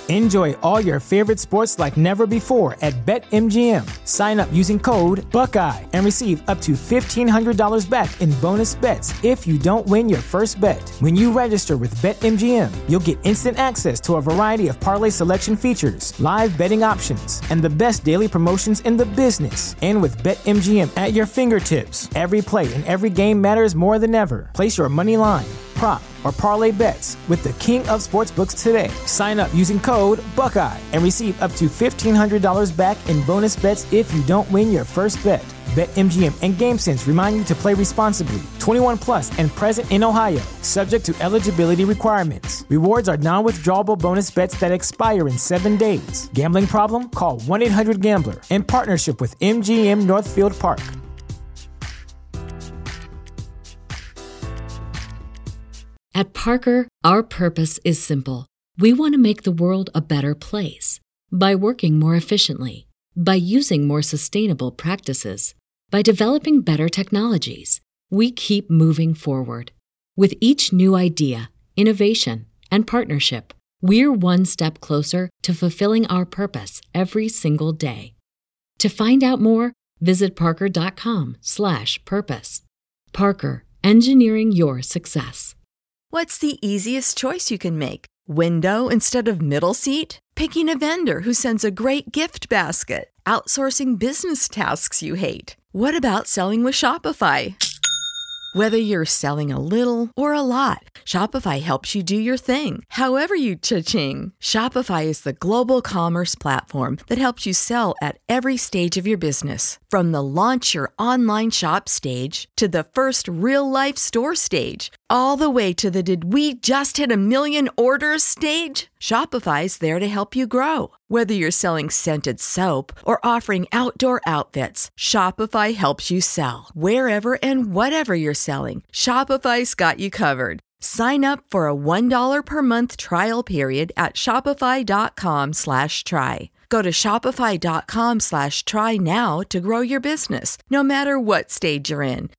Enjoy all your favorite sports like never before at BetMGM. Sign up using code Buckeye and receive up to $1,500 back in bonus bets if you don't win your first bet. When you register with BetMGM, you'll get instant access to a variety of parlay selection features, live betting options, and the best daily promotions in the business. And with BetMGM at your fingertips, every play and every game matters more than ever. Place your money line, prop, or parlay bets with the king of sportsbooks today. Sign up using code Buckeye and receive up to $1,500 back in bonus bets if you don't win your first bet. BetMGM and GameSense remind you to play responsibly. 21 plus and present in Ohio, subject to eligibility requirements. Rewards are non-withdrawable bonus bets that expire in 7 days. Gambling problem? Call 1-800-GAMBLER. In partnership with MGM Northfield Park. At Parker, our purpose is simple. We want to make the world a better place by working more efficiently, by using more sustainable practices, by developing better technologies. We keep moving forward. With each new idea, innovation, and partnership, we're one step closer to fulfilling our purpose every single day. To find out more, visit parker.com/purpose. Parker, engineering your success. What's the easiest choice you can make? Window instead of middle seat? Picking a vendor who sends a great gift basket? Outsourcing business tasks you hate? What about selling with Shopify? Whether you're selling a little or a lot, Shopify helps you do your thing, however you cha-ching. Shopify is the global commerce platform that helps you sell at every stage of your business. From the launch your online shop stage to the first real-life store stage, all the way to the did we just hit a million orders stage. Shopify's there to help you grow. Whether you're selling scented soap or offering outdoor outfits, Shopify helps you sell. Wherever and whatever you're selling, Shopify's got you covered. Sign up for a $1 per month trial period at shopify.com/try. Go to shopify.com/try now to grow your business, no matter what stage you're in.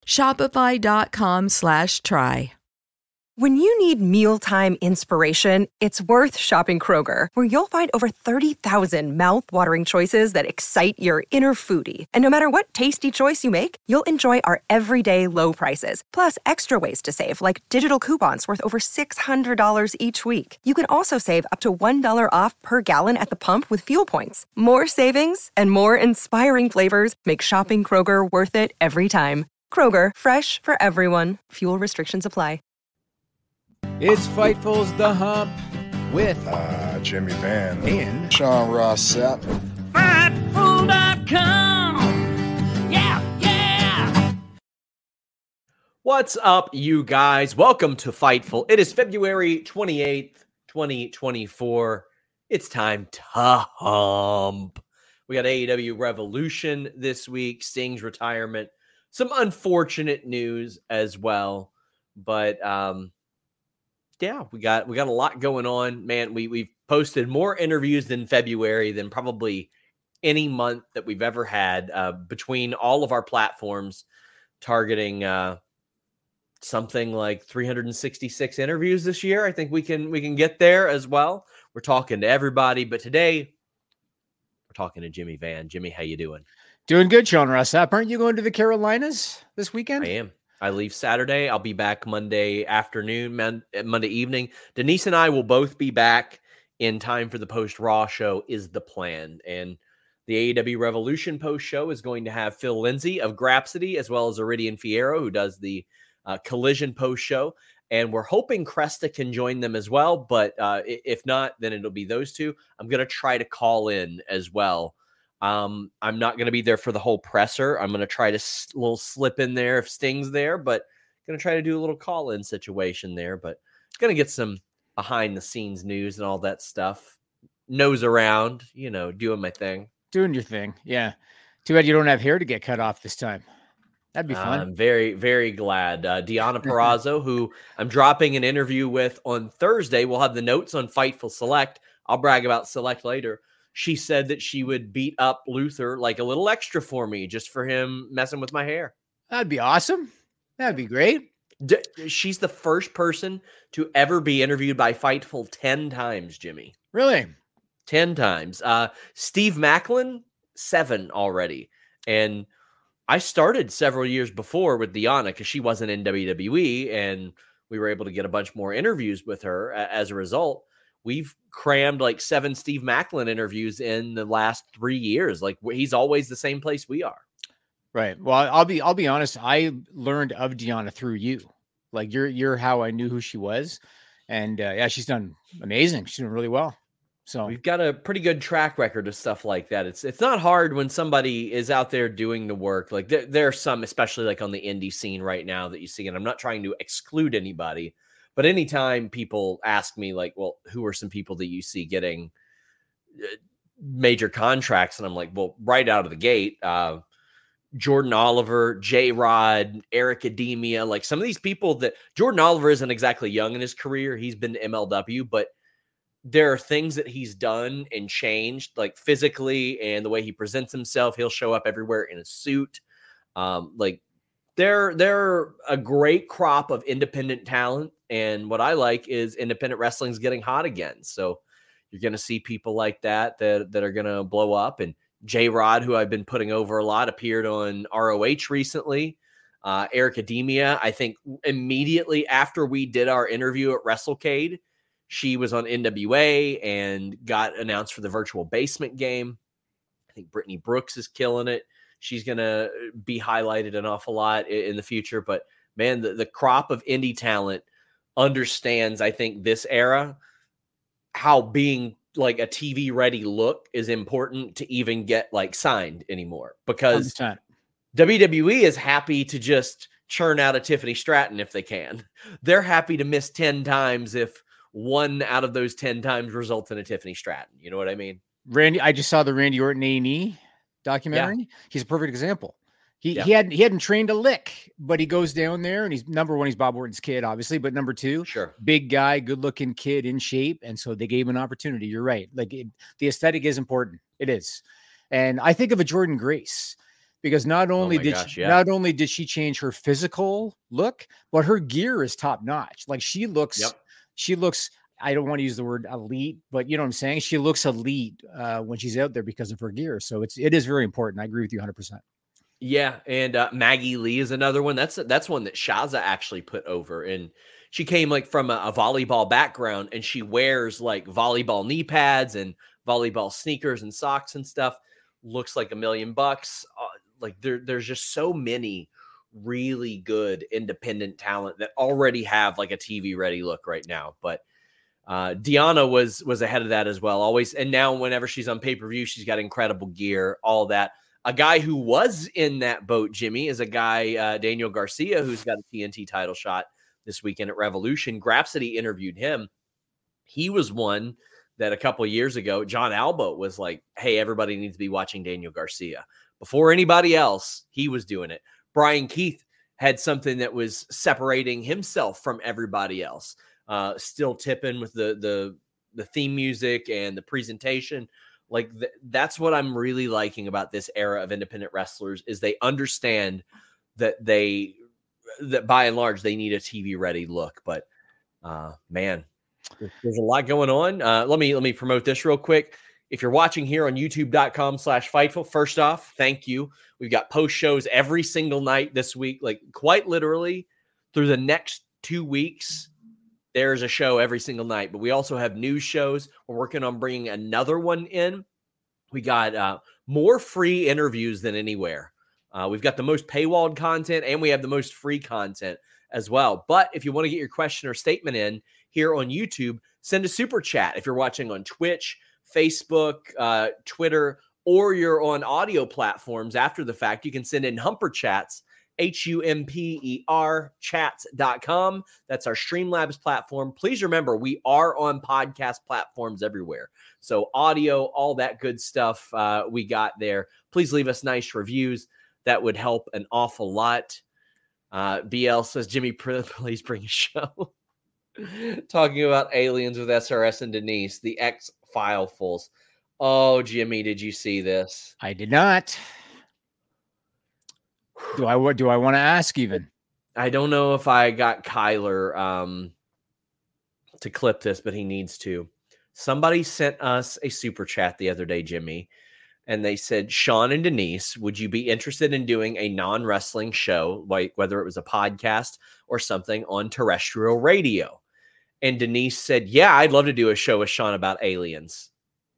Shopify.com/try. When you need mealtime inspiration, it's worth shopping Kroger, where you'll find over 30,000 mouth-watering choices that excite your inner foodie. And no matter what tasty choice you make, you'll enjoy our everyday low prices, plus extra ways to save, like digital coupons worth over $600 each week. You can also save up to $1 off per gallon at the pump with fuel points. More savings and more inspiring flavors make shopping Kroger worth it every time. Kroger, fresh for everyone. Fuel restrictions apply. It's Fightful's The Hump with Jimmy Van and Sean Ross Sapp. Fightful.com. Yeah. What's up, you guys? Welcome to Fightful. It is February 28th, 2024. It's time to hump. We got AEW Revolution this week, Sting's retirement, some unfortunate news as well, but yeah, we got a lot going on, man. We've posted more interviews than February than probably any month that we've ever had between all of our platforms, targeting something like 366 interviews this year. I think we can get there as well. We're talking to everybody, but today we're talking to Jimmy Van. Jimmy, how you doing? Doing good, Sean Ross Sapp. Aren't you going to the Carolinas this weekend? I am. I leave Saturday. I'll be back Monday afternoon, Monday evening. Denise and I will both be back in time for the post-Raw show is the plan. And the AEW Revolution post show is going to have Phil Lindsay of Grapsody, as well as Iridian Fierro, who does the Collision post show. And we're hoping Cresta can join them as well. But if not, then it'll be those two. I'm going to try to call in as well. I'm not going to be there for the whole presser. I'm going to try to little slip in there if Sting's there, but going to try to do a little call-in situation there, but going to get some behind-the-scenes news and all that stuff. Nose around, doing my thing. Doing your thing, yeah. Too bad you don't have hair to get cut off this time. That'd be fun. I'm very, very glad. Deanna Purrazzo, who I'm dropping an interview with on Thursday. We'll have the notes on Fightful Select. I'll brag about Select later. She said that she would beat up Luther like a little extra for me just for him messing with my hair. That'd be awesome. That'd be great. She's the first person to ever be interviewed by Fightful 10 times, Jimmy. Really? 10 times. Steve Macklin, 7 already. And I started several years before with Deonna because she wasn't in WWE, and we were able to get a bunch more interviews with her as a result. We've crammed like 7 Steve Macklin interviews in the last 3 years. Like, he's always the same place we are. Right. Well, I'll be honest. I learned of Deonna through you. Like, you're how I knew who she was. And yeah, she's done amazing. She's doing really well. So we've got a pretty good track record of stuff like that. It's not hard when somebody is out there doing the work. Like, there are some, especially like on the indie scene right now, that you see, and I'm not trying to exclude anybody, but anytime people ask me like, well, who are some people that you see getting major contracts? And I'm like, well, right out of the gate, Jordan Oliver, J-Rod, Eric Ademia, like some of these people that Jordan Oliver isn't exactly young in his career. He's been to MLW, but there are things that he's done and changed, like physically and the way he presents himself. He'll show up everywhere in a suit. Like they're a great crop of independent talent. And what I like is independent wrestling's getting hot again. So you're going to see people like that are going to blow up. And J-Rod, who I've been putting over a lot, appeared on ROH recently. Eric Ademia, I think immediately after we did our interview at WrestleCade, she was on NWA and got announced for the Virtual Basement game. I think Brittany Brooks is killing it. She's going to be highlighted an awful lot in the future. But, man, the crop of indie talent understands, I think, this era, how being like a TV-ready look is important to even get, like, signed anymore. Because 100%. WWE is happy to just churn out a Tiffany Stratton if they can. They're happy to miss 10 times if one out of those 10 times results in a Tiffany Stratton. You know what I mean? Randy, I just saw the Randy Orton A&E documentary. Yeah. He's a perfect example. He hadn't trained a lick, but he goes down there and he's number one. He's Bob Orton's kid, obviously, but number two, sure, big guy, good looking kid in shape. And so they gave him an opportunity. You're right. Like the aesthetic is important. It is. And I think of a Jordan Grace because not only did she change her physical look, but her gear is top notch. Like she looks, I don't want to use the word elite, but you know what I'm saying? She looks elite when she's out there because of her gear. So it is very important. I agree with you 100%. Yeah. And Maggie Lee is another one. That's one that Shaza actually put over. And she came like from a volleyball background, and she wears like volleyball knee pads and volleyball sneakers and socks and stuff. Looks like $1 million. Like there's just so many really good independent talent that already have like a TV ready look right now. But Deonna was ahead of that as well. Always. And now whenever she's on pay-per-view, she's got incredible gear, all that. A guy who was in that boat, Jimmy, is a guy, Daniel Garcia, who's got a TNT title shot this weekend at Revolution. Grapsody interviewed him. He was one that a couple of years ago, John Alba was like, hey, everybody needs to be watching Daniel Garcia. Before anybody else, he was doing it. Brian Keith had something that was separating himself from everybody else. Still tipping with the theme music and the presentation. Like that's what I'm really liking about this era of independent wrestlers is they understand that by and large they need a TV ready look. But man, there's a lot going on. Let me promote this real quick. If you're watching here on youtube.com/Fightful, first off, thank you. We've got post shows every single night this week, like quite literally through the next 2 weeks. There's a show every single night, but we also have news shows. We're working on bringing another one in. We got more free interviews than anywhere. We've got the most paywalled content, and we have the most free content as well. But if you want to get your question or statement in here on YouTube, send a super chat. If you're watching on Twitch, Facebook, Twitter, or you're on audio platforms after the fact, you can send in Humper Chats, HUMPER chats.com. That's our Streamlabs platform. Please remember, we are on podcast platforms everywhere. So audio, all that good stuff we got there. Please leave us nice reviews. That would help an awful lot. BL says, Jimmy, please bring a show. Talking about aliens with SRS and Denise, the X-Filefuls. Oh, Jimmy, did you see this? I did not. Do I want to ask even? I don't know if I got Kyler to clip this, but he needs to. Somebody sent us a super chat the other day, Jimmy, and they said, Sean and Denise, would you be interested in doing a non-wrestling show, like whether it was a podcast or something on terrestrial radio? And Denise said, yeah, I'd love to do a show with Sean about aliens.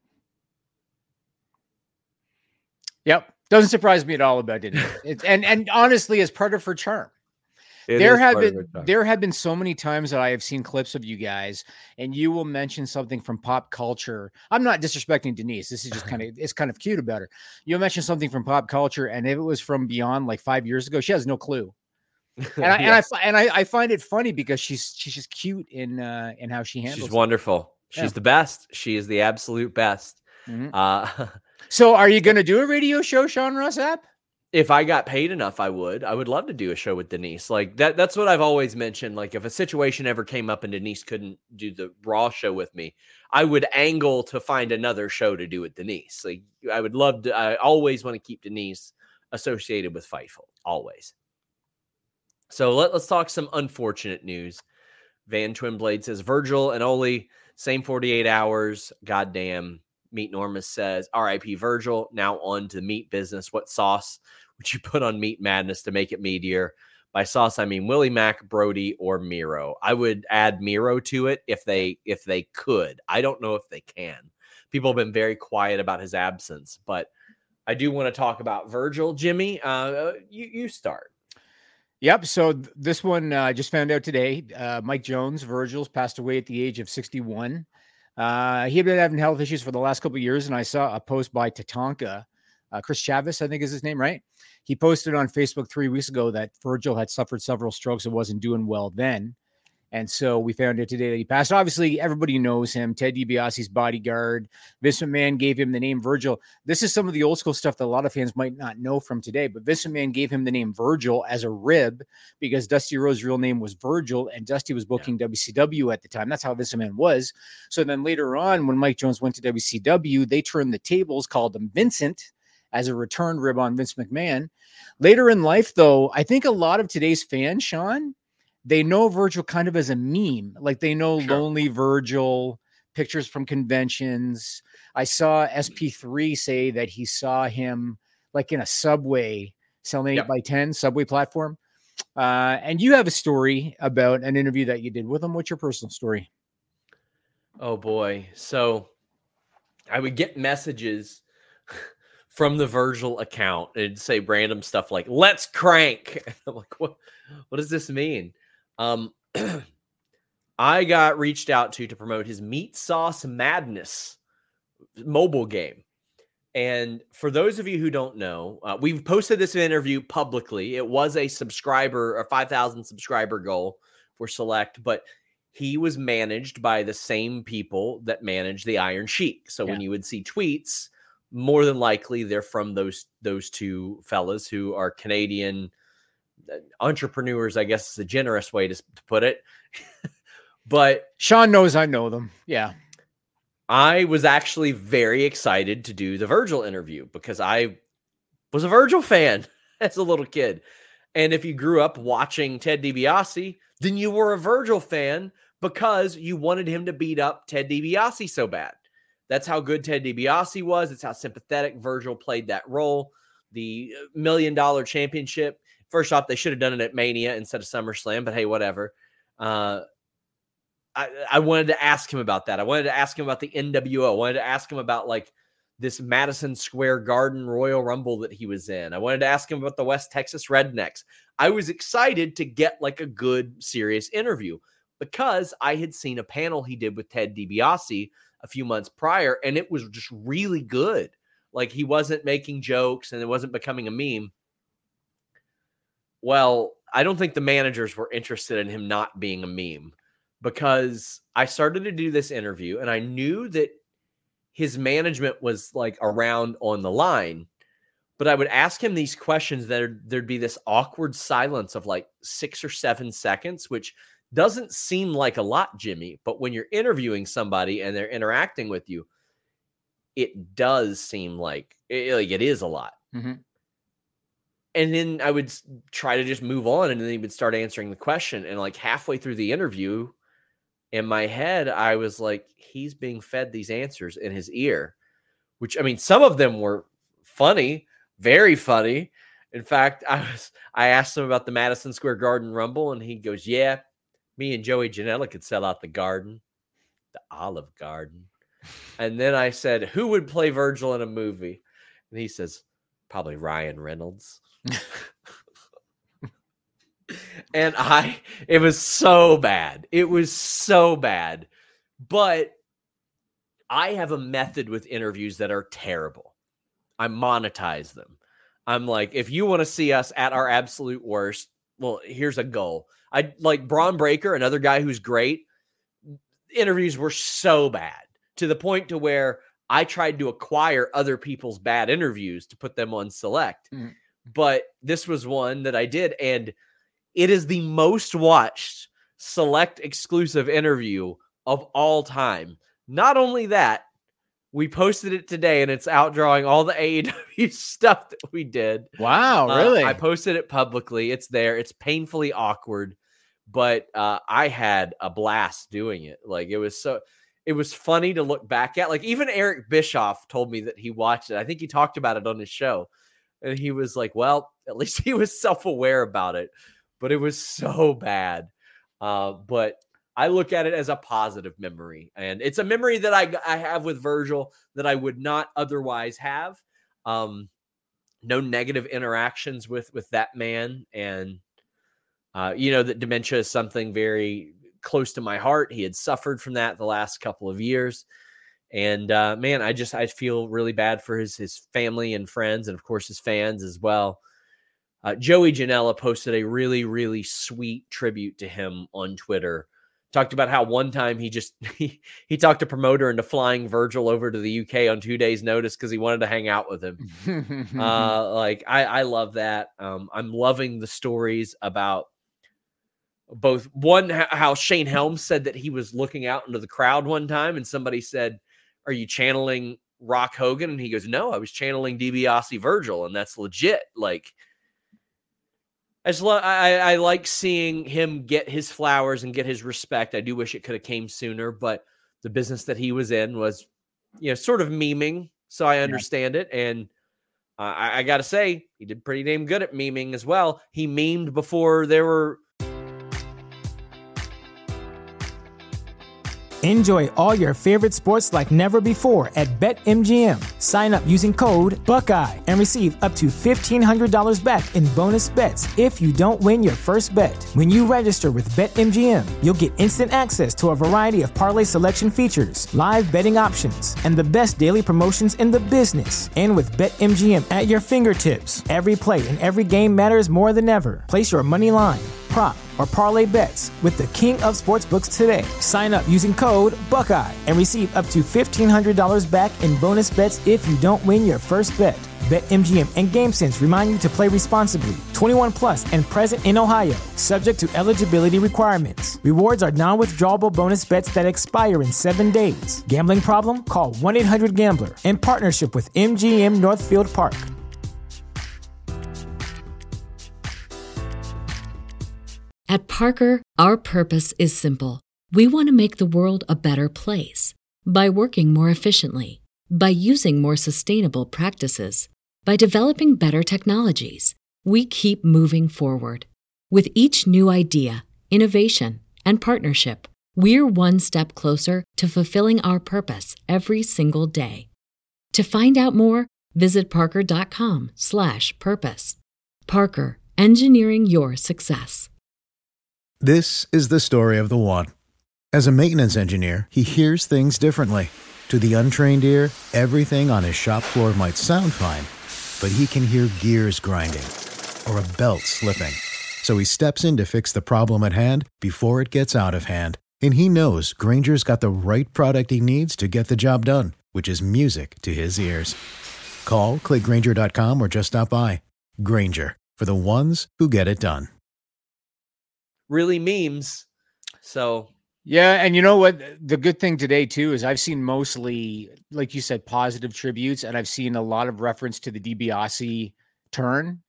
Yep. Doesn't surprise me at all about Denise. And honestly, as part of her charm. There have been so many times that I have seen clips of you guys, and you will mention something from pop culture. I'm not disrespecting Denise. This is just it's kind of cute about her. You'll mention something from pop culture, and if it was from beyond like 5 years ago, she has no clue. And I find it funny because she's just cute in how she handles. She's wonderful. She's the best. She is the absolute best. Mm-hmm. So, are you going to do a radio show, Sean Ross Sapp? If I got paid enough, I would love to do a show with Denise. Like that's what I've always mentioned. Like if a situation ever came up and Denise couldn't do the Raw show with me, I would angle to find another show to do with Denise. Like I would love to, I always want to keep Denise associated with Fightful, always. So let's talk some unfortunate news. Van Twinblade says, Virgil and Oli, same 48 hours. Goddamn. Meat Normus says, RIP Virgil, now on to meat business. What sauce would you put on Meat Madness to make it meatier? By sauce, I mean Willie Mack, Brody, or Miro. I would add Miro to it if they could. I don't know if they can. People have been very quiet about his absence, but I do want to talk about Virgil. Jimmy, you start. Yep. So this one just found out today. Mike Jones, Virgil's, passed away at the age of 61. He had been having health issues for the last couple of years, and I saw a post by Tatanka, Chris Chavez, I think is his name, right? He posted on Facebook 3 weeks ago that Virgil had suffered several strokes and wasn't doing well then. And so we found out today that he passed. Obviously, everybody knows him. Ted DiBiase's bodyguard. Vince McMahon gave him the name Virgil. This is some of the old school stuff that a lot of fans might not know from today. But Vince McMahon gave him the name Virgil as a rib because Dusty Rhodes' real name was Virgil, and Dusty was booking WCW at the time. That's how Vince McMahon was. So then later on, when Mike Jones went to WCW, they turned the tables, called him Vincent as a return rib on Vince McMahon. Later in life, though, I think a lot of today's fans, Sean, they know Virgil kind of as a meme. Like they know Lonely Virgil, pictures from conventions. I saw SP3 say that he saw him like in a Subway selling 8x10 Subway platform. And you have a story about an interview that you did with him. What's your personal story? Oh boy. So I would get messages from the Virgil account. It'd say random stuff like, let's crank. And I'm like, what does this mean? I got reached out to promote his Meat Sauce Madness mobile game. And for those of you who don't know, we've posted this interview publicly. It was a 5,000 subscriber goal for Select, but he was managed by the same people that manage the Iron Sheik. So when you would see tweets, more than likely they're from those two fellas who are Canadian entrepreneurs, I guess is a generous way to put it. But Sean knows I know them. Yeah. I was actually very excited to do the Virgil interview because I was a Virgil fan as a little kid. And if you grew up watching Ted DiBiase, then you were a Virgil fan because you wanted him to beat up Ted DiBiase so bad. That's how good Ted DiBiase was. It's how sympathetic Virgil played that role. The $1 million championship. First off, they should have done it at Mania instead of SummerSlam, but hey, whatever. I wanted to ask him about that. I wanted to ask him about the NWO. I wanted to ask him about like this Madison Square Garden Royal Rumble that he was in. I wanted to ask him about the West Texas Rednecks. I was excited to get like a good, serious interview because I had seen a panel he did with Ted DiBiase a few months prior, and it was just really good. Like he wasn't making jokes and it wasn't becoming a meme. Well, I don't think the managers were interested in him not being a meme because I started to do this interview and I knew that his management was like around on the line, but I would ask him these questions there'd be this awkward silence of like 6 or 7 seconds, which doesn't seem like a lot, Jimmy, but when you're interviewing somebody and they're interacting with you, it does seem like it is a lot. Mm-hmm. And then I would try to just move on and then he would start answering the question. And like halfway through the interview, In my head, I was like, he's being fed these answers in his ear, which, I mean, some of them were funny, very funny. In fact, I asked him about the Madison Square Garden Rumble, and he goes, yeah, me and Joey Janela could sell out the garden, the Olive Garden. And then I said, who would play Virgil in a movie? And he says, probably Ryan Reynolds. And it was so bad. It was so bad. But I have a method with interviews that are terrible. I monetize them. I'm like, if you want to see us at our absolute worst, well, here's a goal. I like Braun Breaker, another guy who's great. Interviews were so bad to the point to where I tried to acquire other people's bad interviews to put them on Select. Mm. But this was one that I did, and it is the most watched Select exclusive interview of all time. Not only that, we posted it today, and it's outdrawing all the AEW stuff that we did. Wow, really? I posted it publicly. It's there. It's painfully awkward, but I had a blast doing it. Like, it was funny to look back at. Like, even Eric Bischoff told me that he watched it. I think he talked about it on his show, and he was like, well, at least he was self-aware about it, but it was so bad. But I look at it as a positive memory, and it's a memory that I have with Virgil that I would not otherwise have. No negative interactions with that man. And, that dementia is something very close to my heart. He had suffered from that the last couple of years. And, man, I feel really bad for his family and friends, and of course his fans as well. Joey Janela posted a really, really sweet tribute to him on Twitter. Talked about how one time he talked a promoter into flying Virgil over to the UK on 2 days' notice because he wanted to hang out with him. I love that. I'm loving the stories about both how Shane Helms said that he was looking out into the crowd one time, and somebody said, "Are you channeling Rock Hogan?" And he goes, "No, I was channeling DiBiase Virgil, and that's legit." Like, I like seeing him get his flowers and get his respect. I do wish it could have came sooner, but the business that he was in was, sort of memeing. So I understand it. And I got to say, he did pretty damn good at memeing as well. He memed before there were. Enjoy all your favorite sports like never before at BetMGM. Sign up using code Buckeye and receive up to $1,500 back in bonus bets if you don't win your first bet. When you register with BetMGM, you'll get instant access to a variety of parlay selection features, live betting options, and the best daily promotions in the business. And with BetMGM at your fingertips, every play and every game matters more than ever. Place your money line, prop, or parlay bets with the king of sportsbooks today. Sign up using code Buckeye and receive up to $1,500 back in bonus bets if you don't win your first bet. BetMGM and GameSense remind you to play responsibly. 21 plus and present in Ohio, subject to eligibility requirements. Rewards are non-withdrawable bonus bets that expire in 7 days. Gambling problem? Call 1-800-GAMBLER. In partnership with MGM Northfield Park. At Parker, our purpose is simple. We want to make the world a better place by working more efficiently, by using more sustainable practices, by developing better technologies. We keep moving forward. With each new idea, innovation, and partnership, we're one step closer to fulfilling our purpose every single day. To find out more, visit parker.com/purpose. Parker, engineering your success. This is the story of the one. As a maintenance engineer, he hears things differently. To the untrained ear, everything on his shop floor might sound fine, but he can hear gears grinding or a belt slipping. So he steps in to fix the problem at hand before it gets out of hand. And he knows Grainger's got the right product he needs to get the job done, which is music to his ears. Call, click Grainger.com, or just stop by. Grainger, for the ones who get it done. Really memes. So yeah, and you know what? The good thing today too is I've seen mostly, like you said, positive tributes, and I've seen a lot of reference to the DiBiase turn,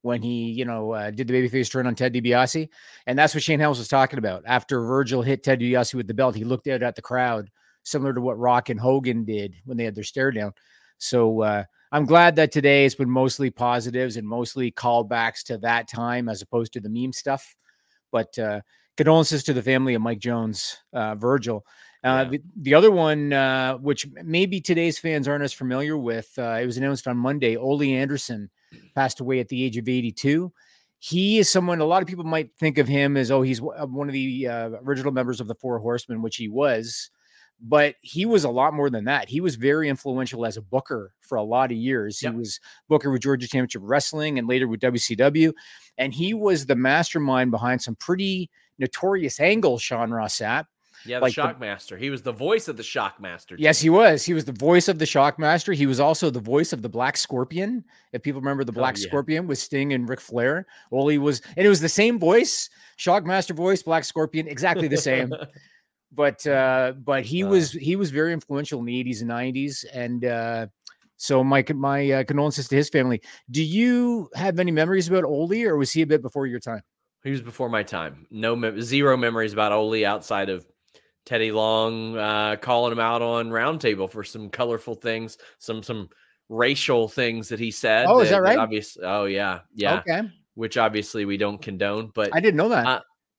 when he, did the babyface turn on Ted DiBiase. And that's what Shane Helms was talking about. After Virgil hit Ted DiBiase with the belt, he looked out at the crowd, similar to what Rock and Hogan did when they had their stare down. So I'm glad that today it's been mostly positives and mostly callbacks to that time as opposed to the meme stuff. But condolences to the family of Mike Jones, Virgil. The other one, which maybe today's fans aren't as familiar with, it was announced on Monday, Ole Anderson passed away at the age of 82. He is someone, a lot of people might think of him as, he's one of the original members of the Four Horsemen, which he was, but he was a lot more than that. He was very influential as a booker for a lot of years. Yep. He was booker with Georgia Championship Wrestling and later with WCW. And he was the mastermind behind some pretty notorious angles, Sean Ross Sapp. Yeah, the Shockmaster. He was the voice of the Shockmaster. Yes, he was. He was the voice of the Shockmaster. He was also the voice of the Black Scorpion. If people remember the Black Scorpion with Sting and Ric Flair. Ole was, and it was the same voice, Shockmaster voice, Black Scorpion, exactly the same. But he was very influential in the 80s and 90s. And so my condolences to his family. Do you have any memories about Ole, or was he a bit before your time? He was before my time. Zero memories about Ole outside of Teddy Long calling him out on Roundtable for some colorful things, some racial things that he said. Oh, is that right? Yeah. Okay. Which obviously we don't condone, but I didn't know that.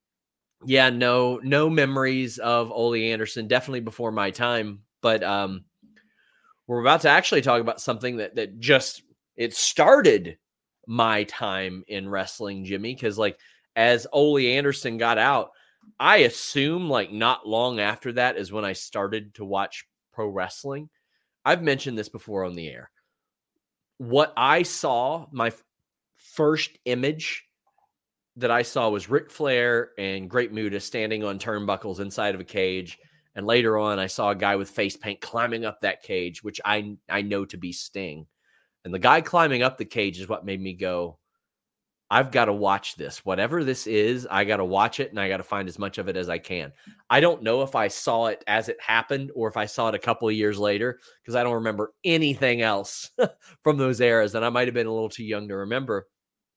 No memories of Ole Anderson. Definitely before my time. But we're about to actually talk about something that just it started my time in wrestling, Jimmy, because as Ole Anderson got out, I assume not long after that is when I started to watch pro wrestling. I've mentioned this before on the air. What I saw, my first image that I saw was Ric Flair and Great Muta standing on turnbuckles inside of a cage. And later on, I saw a guy with face paint climbing up that cage, which I know to be Sting. And the guy climbing up the cage is what made me go, I've got to watch this. Whatever this is, I got to watch it, and I got to find as much of it as I can. I don't know if I saw it as it happened or if I saw it a couple of years later, because I don't remember anything else from those eras, and I might have been a little too young to remember.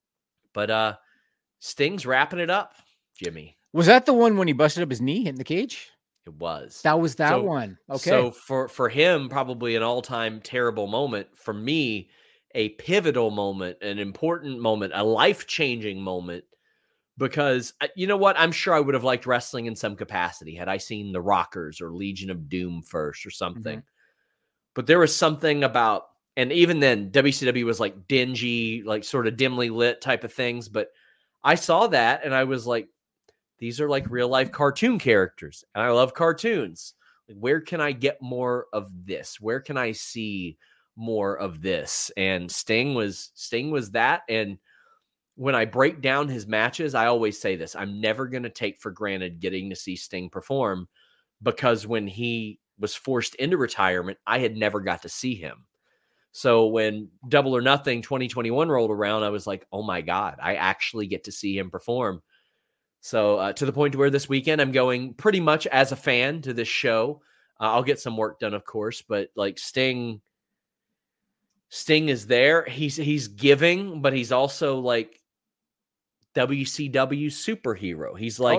But Sting's wrapping it up, Jimmy. Was that the one when he busted up his knee in the cage? It was. That was that one. Okay. So for him, probably an all-time terrible moment. For me, a pivotal moment, an important moment, a life-changing moment, because you know what? I'm sure I would have liked wrestling in some capacity had I seen the Rockers or Legion of Doom first or something. Mm-hmm. But there was something about, and even then WCW was dingy, sort of dimly lit type of things. But I saw that and I was like, these are real life cartoon characters. And I love cartoons. Where can I get more of this? Where can I see more of this? And Sting was that. And when I break down his matches, I always say this: I'm never going to take for granted getting to see Sting perform, because when he was forced into retirement, I had never got to see him. So when Double or Nothing 2021 rolled around, I was like, oh my God, I actually get to see him perform. So to the point where this weekend I'm going pretty much as a fan to this show. I'll get some work done, of course, but Sting is there. He's giving, but he's also WCW superhero.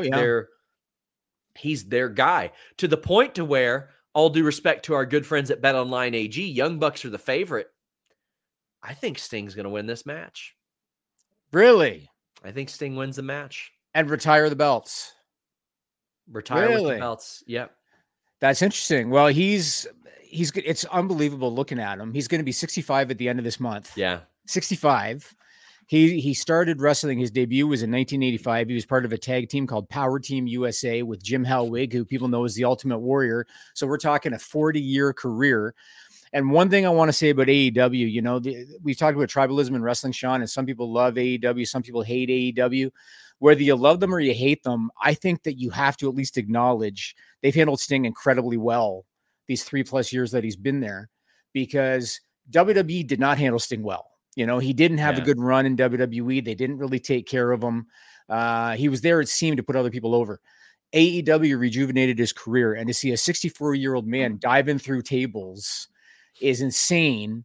He's their guy, to the point to where, all due respect to our good friends at BetOnline AG, Young Bucks are the favorite. I think Sting's going to win this match. Really? I think Sting wins the match. And retire the belts. With the belts. Yep. That's interesting. Well, he's it's unbelievable looking at him. He's going to be 65 at the end of this month. Yeah. 65. He started wrestling. His debut was in 1985. He was part of a tag team called Power Team USA with Jim Hellwig, who people know as the Ultimate Warrior. So we're talking a 40-year career. And one thing I want to say about AEW, we've talked about tribalism in wrestling, Sean, and some people love AEW, some people hate AEW. Whether you love them or you hate them, I think that you have to at least acknowledge they've handled Sting incredibly well these 3+ years that he's been there, because WWE did not handle Sting well. He didn't have a good run in WWE. They didn't really take care of him. He was there, it seemed, to put other people over. AEW rejuvenated his career, and to see a 64-year-old man diving through tables is insane.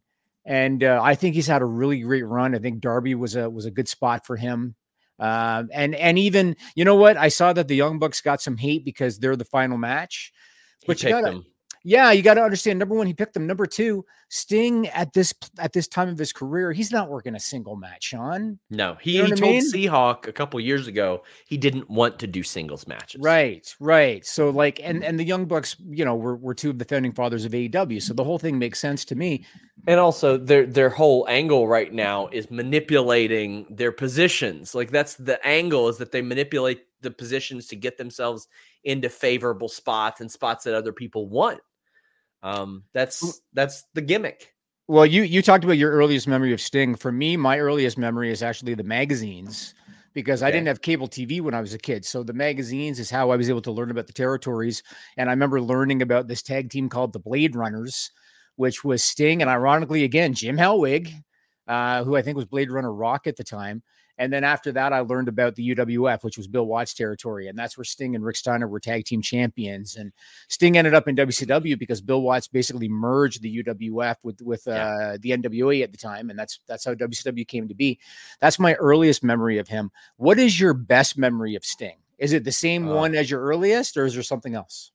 And I think he's had a really great run. I think Darby was a good spot for him. And even, you know what? I saw that the Young Bucks got some hate because they're the final match. But you got to understand, number one, he picked them. Number two, Sting at this time of his career, he's not working a single match, Sean. No, he told Seahawk a couple years ago he didn't want to do singles matches. Right. So like, and the Young Bucks, were two of the founding fathers of AEW. So the whole thing makes sense to me. And also their whole angle right now is manipulating their positions. Like that's the angle, is that they manipulate the positions to get themselves into favorable spots and spots that other people want. That's the gimmick. Well, you talked about your earliest memory of Sting. For me, my earliest memory is actually the magazines, because I didn't have cable TV when I was a kid. So the magazines is how I was able to learn about the territories. And I remember learning about this tag team called the Blade Runners, which was Sting and, ironically, again, Jim Hellwig, who I think was Blade Runner Rock at the time. And then after that, I learned about the UWF, which was Bill Watts' territory. And that's where Sting and Rick Steiner were tag team champions. And Sting ended up in WCW because Bill Watts basically merged the UWF with the NWA at the time. And that's how WCW came to be. That's my earliest memory of him. What is your best memory of Sting? Is it the same one as your earliest, or is there something else?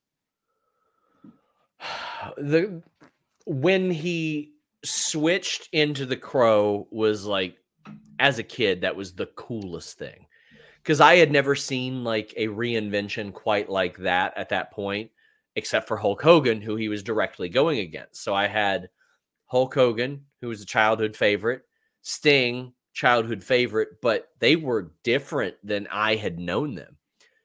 When he switched into the Crow was like, as a kid, that was the coolest thing, because I had never seen like a reinvention quite like that at that point, except for Hulk Hogan, who he was directly going against. So I had Hulk Hogan, who was a childhood favorite, Sting, childhood favorite, but they were different than I had known them.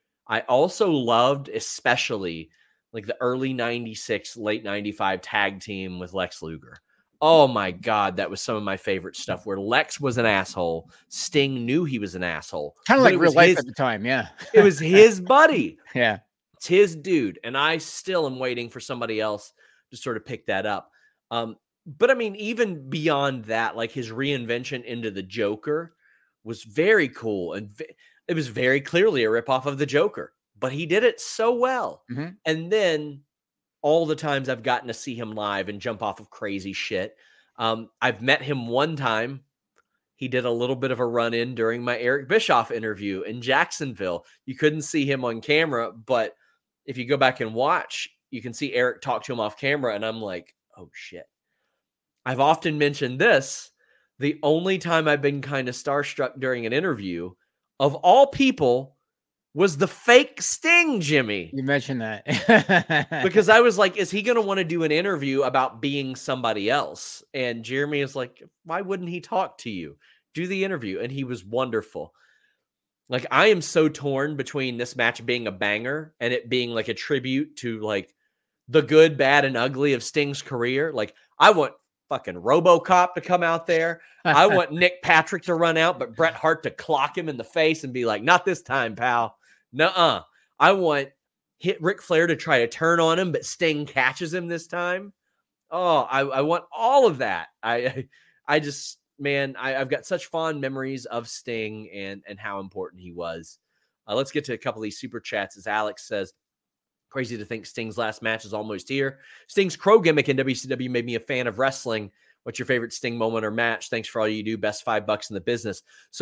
I also loved, especially like the early 96, late 95 tag team with Lex Luger. Oh my God, that was some of my favorite stuff, where Lex was an asshole. Sting knew he was an asshole. Kind of like real life at the time, yeah. It was his buddy. Yeah. It's his dude. And I still am waiting for somebody else to sort of pick that up. But I mean, even beyond that, like his reinvention into the Joker was very cool. And it was very clearly a ripoff of the Joker, but he did it so well. Mm-hmm. And then all the times I've gotten to see him live and jump off of crazy shit. I've met him one time. He did a little bit of a run-in during my Eric Bischoff interview in Jacksonville. You couldn't see him on camera, but if you go back and watch, you can see Eric talk to him off camera, and I'm like, oh shit. I've often mentioned this. The only time I've been kind of starstruck during an interview, of all people, was the fake Sting, Jimmy. You mentioned that. Because I was like, is he going to want to do an interview about being somebody else? And Jeremy is like, why wouldn't he talk to you? Do the interview. And he was wonderful. Like, I am so torn between this match being a banger and it being like a tribute to like the good, bad, and ugly of Sting's career. Like, I want fucking RoboCop to come out there. I want Nick Patrick to run out, but Bret Hart to clock him in the face and be like, not this time, pal. Nuh-uh. I want Ric Flair to try to turn on him, but Sting catches him this time. Oh, I want all of that. I just, man, I've got such fond memories of Sting and how important he was. Let's get to a couple of these super chats. As Alex says, crazy to think Sting's last match is almost here. Sting's Crow gimmick in WCW made me a fan of wrestling. What's your favorite Sting moment or match? Thanks for all you do. Best $5 in the business.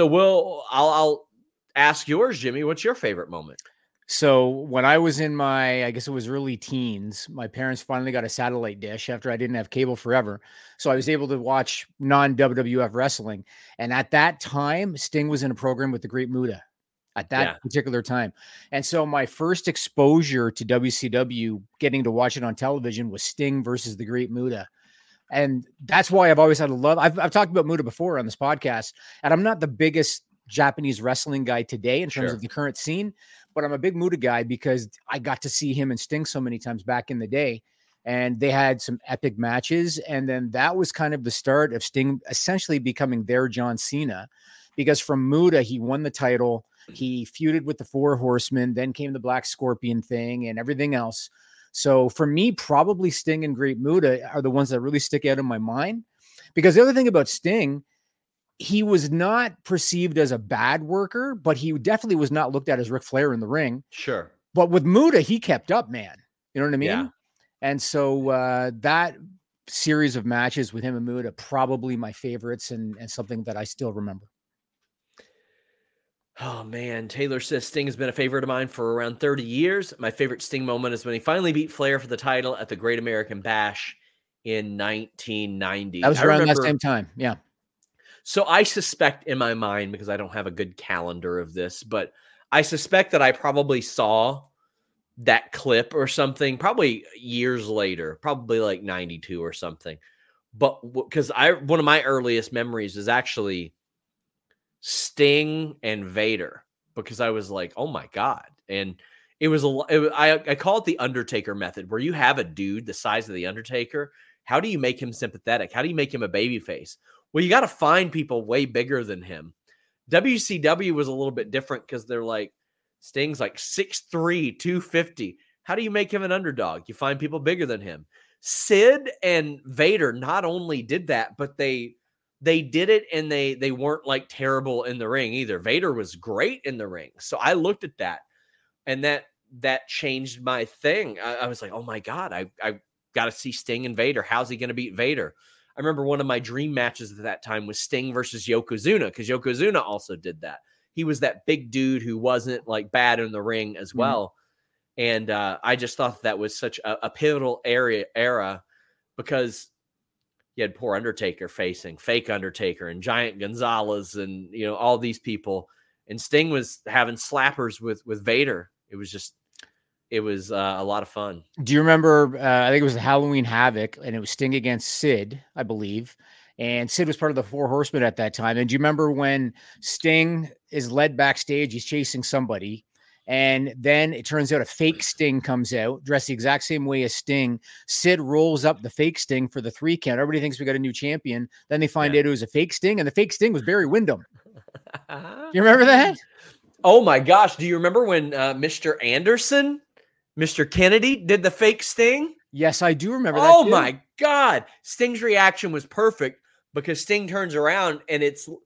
So I'll ask yours, Jimmy. What's your favorite moment? So when I was in I guess it was early teens, my parents finally got a satellite dish after I didn't have cable forever. So I was able to watch non-WWF wrestling. And at that time, Sting was in a program with the Great Muta at that particular time. And so my first exposure to WCW, getting to watch it on television, was Sting versus the Great Muta. And that's why I've always had a love. I've talked about Muta before on this podcast, and I'm not the biggest Japanese wrestling guy today in terms of the current scene, but I'm a big Muta guy because I got to see him and Sting so many times back in the day, and they had some epic matches. And then that was kind of the start of Sting essentially becoming their John Cena, because from Muta, he won the title. He feuded with the Four Horsemen, then came the Black Scorpion thing and everything else. So for me, probably Sting and Great Muta are the ones that really stick out in my mind, because the other thing about Sting, he was not perceived as a bad worker, but he definitely was not looked at as Ric Flair in the ring. Sure. But with Muta, he kept up, man. You know what I mean? Yeah. And so that series of matches with him and Muta, probably my favorites and something that I still remember. Oh, man. Taylor says Sting has been a favorite of mine for around 30 years. My favorite Sting moment is when he finally beat Flair for the title at the Great American Bash in 1990. That was around that same time. Yeah. So I suspect in my mind, because I don't have a good calendar of this, but I suspect that I probably saw that clip or something probably years later, probably like 92 or something. But because one of my earliest memories is actually Sting and Vader, because I was like, oh my God. And I call it the Undertaker method, where you have a dude the size of the Undertaker. How do you make him sympathetic? How do you make him a babyface? Well, you got to find people way bigger than him. WCW was a little bit different because they're like, Sting's like 6'3", 250. How do you make him an underdog? You find people bigger than him. Sid and Vader not only did that, but they did it, and they weren't like terrible in the ring either. Vader was great in the ring. So I looked at that, and that changed my thing. I was like, oh my God, I got to see Sting and Vader. How's he going to beat Vader? I remember one of my dream matches at that time was Sting versus Yokozuna, because Yokozuna also did that. He was that big dude who wasn't like bad in the ring as well. And I just thought that was such a pivotal era, because you had poor Undertaker facing fake Undertaker and Giant Gonzalez and, all these people. And Sting was having slappers with Vader. It was a lot of fun. Do you remember, I think it was Halloween Havoc, and it was Sting against Sid, I believe. And Sid was part of the Four Horsemen at that time. And do you remember when Sting is led backstage, he's chasing somebody, and then it turns out a fake Sting comes out, dressed the exact same way as Sting. Sid rolls up the fake Sting for the 3 count. Everybody thinks we got a new champion. Then they find out it was a fake Sting, and the fake Sting was Barry Windham. You remember that? Oh my gosh. Do you remember when Mr. Anderson, Mr. Kennedy did the fake Sting? Yes, I do remember that. Oh my God. Sting's reaction was perfect, because Sting turns around and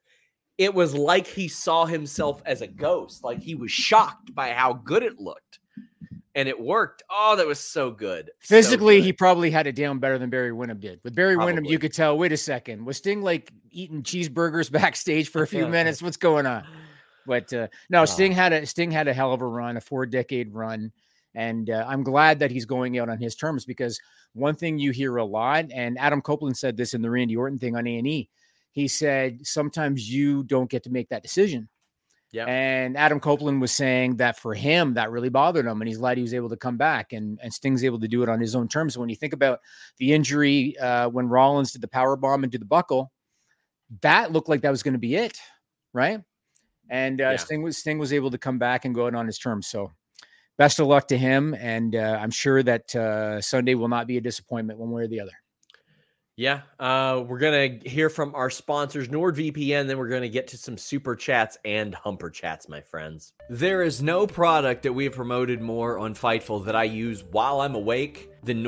it was like he saw himself as a ghost. Like he was shocked by how good it looked, and it worked. Oh, that was so good. Physically, so good. He probably had it down better than Barry Windham did. With Barry Windham, you could tell, wait a second, was Sting like eating cheeseburgers backstage for a few minutes? What's going on? But no, Sting had a hell of a run, a 4-decade run. And I'm glad that he's going out on his terms, because one thing you hear a lot, and Adam Copeland said this in the Randy Orton thing on A&E, he said, sometimes you don't get to make that decision. Yeah. And Adam Copeland was saying that for him, that really bothered him, and he's glad he was able to come back, and Sting's able to do it on his own terms. So when you think about the injury, when Rollins did the power bomb and did the buckle, that looked like that was going to be it. Right. And Sting was able to come back and go out on his terms. So best of luck to him. And I'm sure that Sunday will not be a disappointment one way or the other. Yeah. We're going to hear from our sponsors, NordVPN. Then we're going to get to some super chats and humper chats, my friends. There is no product that we have promoted more on Fightful that I use while I'm awake than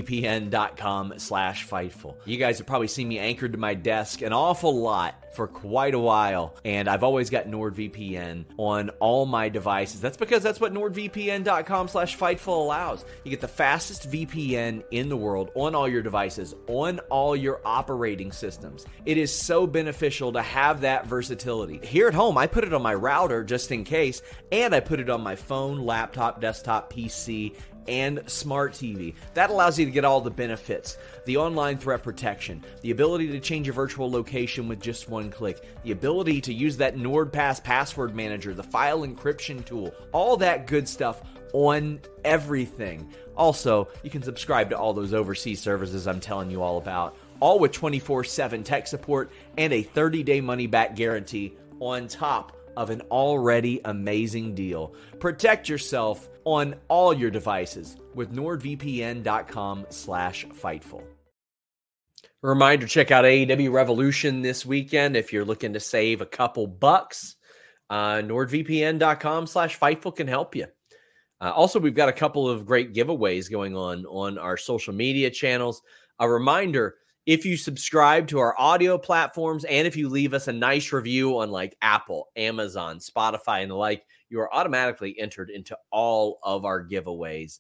NordVPN.com/Fightful. You guys have probably seen me anchored to my desk an awful lot for quite a while, and I've always got NordVPN on all my devices. That's because that's what NordVPN.com/Fightful allows. You get the fastest VPN in the world on all your devices, on all your operating systems. It is so beneficial to have that versatility. Here at home, I put it on my router just in case, and I put it on my phone, laptop, desktop, PC, and smart TV. That allows you to get all the benefits. The online threat protection, the ability to change your virtual location with just one click, the ability to use that NordPass password manager, the file encryption tool, all that good stuff on everything. Also, you can subscribe to all those overseas services I'm telling you all about, all with 24/7 tech support and a 30-day money-back guarantee on top of an already amazing deal. Protect yourself on all your devices with NordVPN.com/Fightful. A reminder, check out AEW Revolution this weekend if you're looking to save a couple bucks. NordVPN.com/Fightful can help you. Also, we've got a couple of great giveaways going on our social media channels. A reminder, if you subscribe to our audio platforms and if you leave us a nice review on like Apple, Amazon, Spotify, and the like, you are automatically entered into all of our giveaways.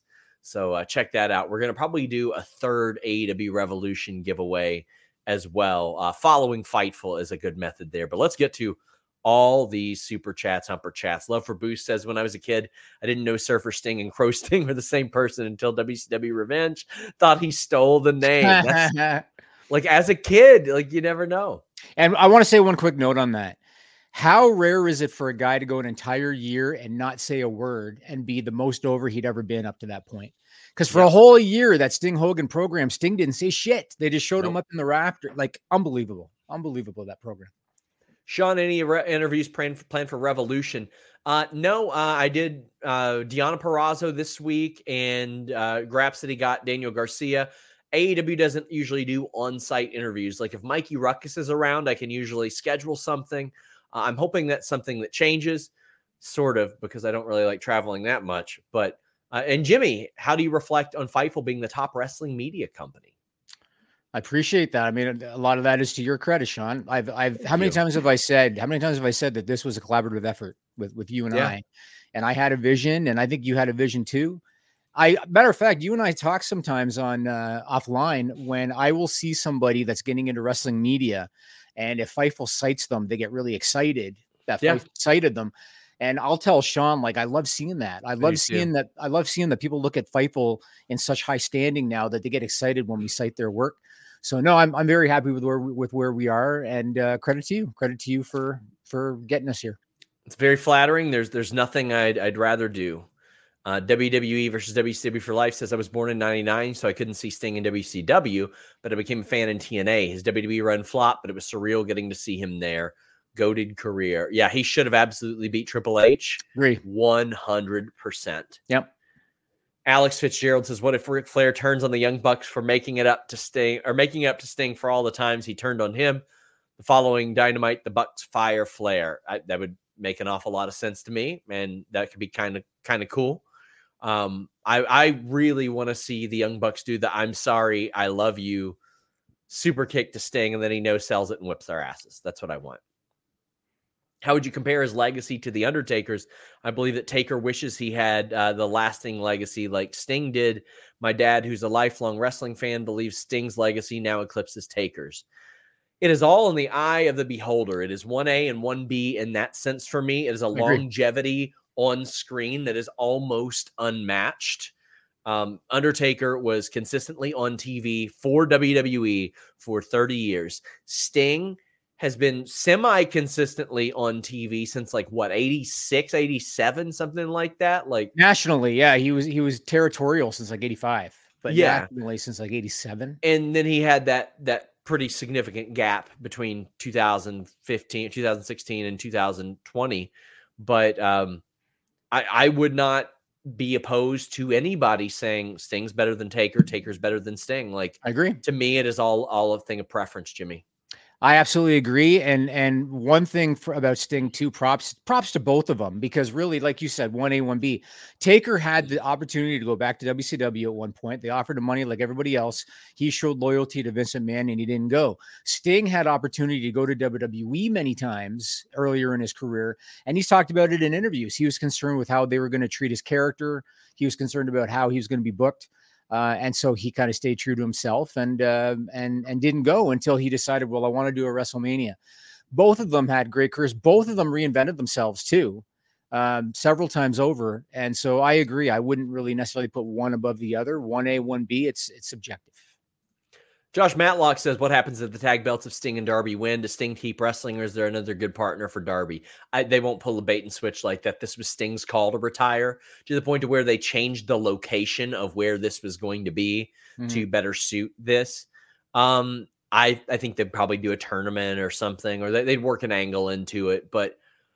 So check that out. We're going to probably do a third AEW Revolution giveaway as well. Following Fightful is a good method there. But let's get to all these super chats, Humper chats. Love for Boost says, when I was a kid, I didn't know Surfer Sting and Crow Sting were the same person until WCW Revenge. Thought he stole the name. That's, like, as a kid, like, you never know. And I want to say one quick note on that. How rare is it for a guy to go an entire year and not say a word and be the most over he'd ever been up to that point? Because for a whole year, that Sting Hogan program, Sting didn't say shit. They just showed him up in the rafter. Like, unbelievable. Unbelievable, that program. Sean, any interviews planned for Revolution? No, I did Deonna Purrazzo this week, and Grapsody got Daniel Garcia. AEW doesn't usually do on-site interviews. Like, if Mikey Ruckus is around, I can usually schedule something. I'm hoping that's something that changes, sort of, because I don't really like traveling that much. But and Jimmy, how do you reflect on Fightful being the top wrestling media company? I appreciate that. I mean, a lot of that is to your credit, Sean. How many times have I said that this was a collaborative effort with you and I, and I had a vision, and I think you had a vision too. Matter of fact, you and I talk sometimes on offline when I will see somebody that's getting into wrestling media, and if Fightful cites them, they get really excited that Fightful cited them. And I'll tell Sean, like, I love seeing that. I love seeing that people look at Fightful in such high standing now that they get excited when we cite their work. So no, I'm very happy with where we are, and credit to you for getting us here. It's very flattering. There's nothing I'd rather do. WWE versus WCW for Life says, I was born in 99, so I couldn't see Sting in WCW, but I became a fan in TNA. His WWE run flopped, but it was surreal getting to see him there. Goated career. Yeah, he should have absolutely beat Triple H. Agree. 100%. Yep. Alex Fitzgerald says, what if Ric Flair turns on the Young Bucks for making it up to Sting for all the times he turned on him? The following Dynamite, the Bucks fire Flair. That would make an awful lot of sense to me, and that could be kind of cool. I really want to see the Young Bucks do the I'm sorry, I love you super kick to Sting, and then he no-sells it and whips their asses. That's what I want. How would you compare his legacy to The Undertaker's? I believe that Taker wishes he had the lasting legacy like Sting did. My dad, who's a lifelong wrestling fan, believes Sting's legacy now eclipses Taker's. It is all in the eye of the beholder. It is 1A and 1B in that sense for me. It is a longevity on screen that is almost unmatched. Undertaker was consistently on TV for WWE for 30 years. Sting has been semi-consistently on TV since 86, 87, something like that. Like nationally, yeah, he was territorial since 85, but nationally since 87. And then he had that pretty significant gap between 2016 and 2020. But I would not be opposed to anybody saying Sting's better than Taker, Taker's better than Sting. Like, I agree. To me, it is all a thing of preference, Jimmy. I absolutely agree. And one thing about Sting too, props to both of them, because really, like you said, 1A, 1B. Taker had the opportunity to go back to WCW at one point. They offered him money like everybody else. He showed loyalty to Vince McMahon and he didn't go. Sting had opportunity to go to WWE many times earlier in his career, and he's talked about it in interviews. He was concerned with how they were going to treat his character. He was concerned about how he was going to be booked. And so he kind of stayed true to himself and didn't go until he decided, well, I want to do a WrestleMania. Both of them had great careers. Both of them reinvented themselves too, several times over. And so I agree. I wouldn't really necessarily put one above the other. 1A, 1B. It's subjective. Josh Matlock says, what happens if the tag belts of Sting and Darby win? Does Sting keep wrestling, or is there another good partner for Darby? They won't pull a bait and switch like that. This was Sting's call to retire, to the point to where they changed the location of where this was going to be to better suit this. I think they'd probably do a tournament or something, or they'd work an angle into it. But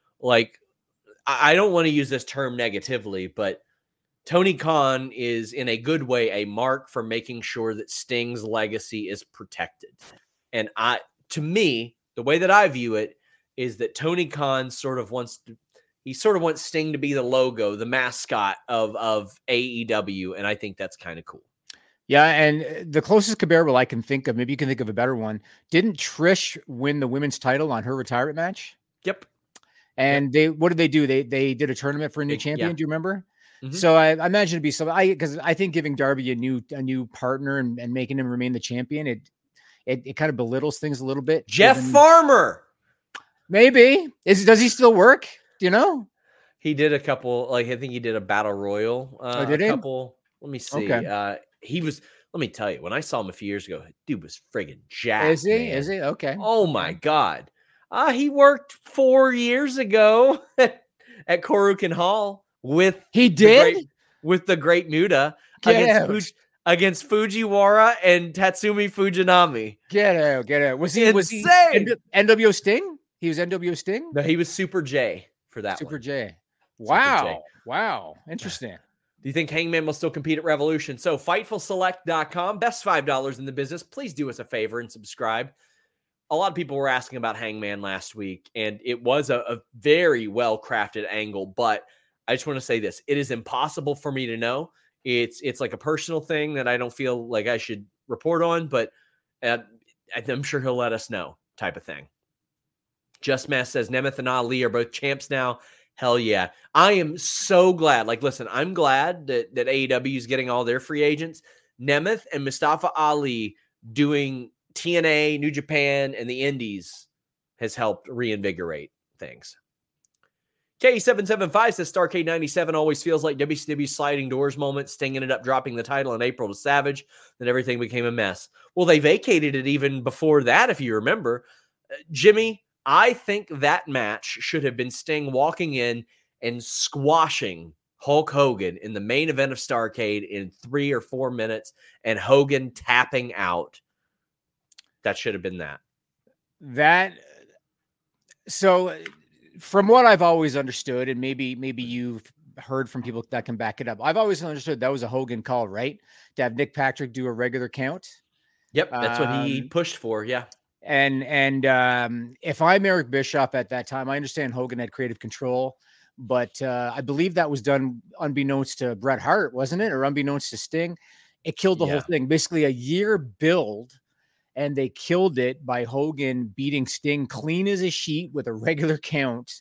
I don't want to use this term negatively, but Tony Khan is, in a good way, a mark for making sure that Sting's legacy is protected. And to me, the way that I view it is that Tony Khan sort of wants Sting to be the logo, the mascot of AEW. And I think that's kind of cool. Yeah. And the closest comparable I can think of, maybe you can think of a better one. Didn't Trish win the women's title on her retirement match? Yep. And what did they do? They did a tournament for a new champion. Do you remember? So I imagine it'd be something. Because I think giving Darby a new partner and making him remain the champion, it kind of belittles things a little bit. Jeff Farmer, maybe does he still work? Do you know? He did a couple. Like I think he did a battle royal. Did he? Couple. Let me see. Okay. He was. Let me tell you. When I saw him a few years ago, dude was friggin' jacked. Is he? Man. Is he? Okay. Oh my God. He worked 4 years ago at Korakuen Hall with the great Muta against Fujiwara and Tatsumi Fujinami. Get out. Was he NWO Sting? He was NWO Sting? No, he was Super J for that Super one. J. Wow. Super J. Wow. Interesting. Do you think Hangman will still compete at Revolution? So FightfulSelect.com, best $5 in the business. Please do us a favor and subscribe. A lot of people were asking about Hangman last week, and it was a very well-crafted angle, but I just want to say this. It is impossible for me to know. It's like a personal thing that I don't feel like I should report on, but I'm sure he'll let us know type of thing. Just Mass says Nemeth and Ali are both champs now. Hell yeah. I am so glad. Like, listen, I'm glad that AEW is getting all their free agents. Nemeth and Mustafa Ali doing TNA, New Japan, and the Indies has helped reinvigorate things. K775 says Starrcade 97 always feels like WCW sliding doors moment. Sting ended up dropping the title in April to Savage. Then everything became a mess. Well, they vacated it even before that, if you remember. Jimmy, I think that match should have been Sting walking in and squashing Hulk Hogan in the main event of Starrcade in 3 or 4 minutes and Hogan tapping out. That should have been that. So from what I've always understood, and maybe you've heard from people that can back it up, I've always understood that was a Hogan call, right? To have Nick Patrick do a regular count. Yep, that's what he pushed for, yeah. And if I'm Eric Bischoff at that time, I understand Hogan had creative control, but I believe that was done unbeknownst to Bret Hart, wasn't it? Or unbeknownst to Sting. It killed the whole thing. Basically a year build, and they killed it by Hogan beating Sting clean as a sheet with a regular count.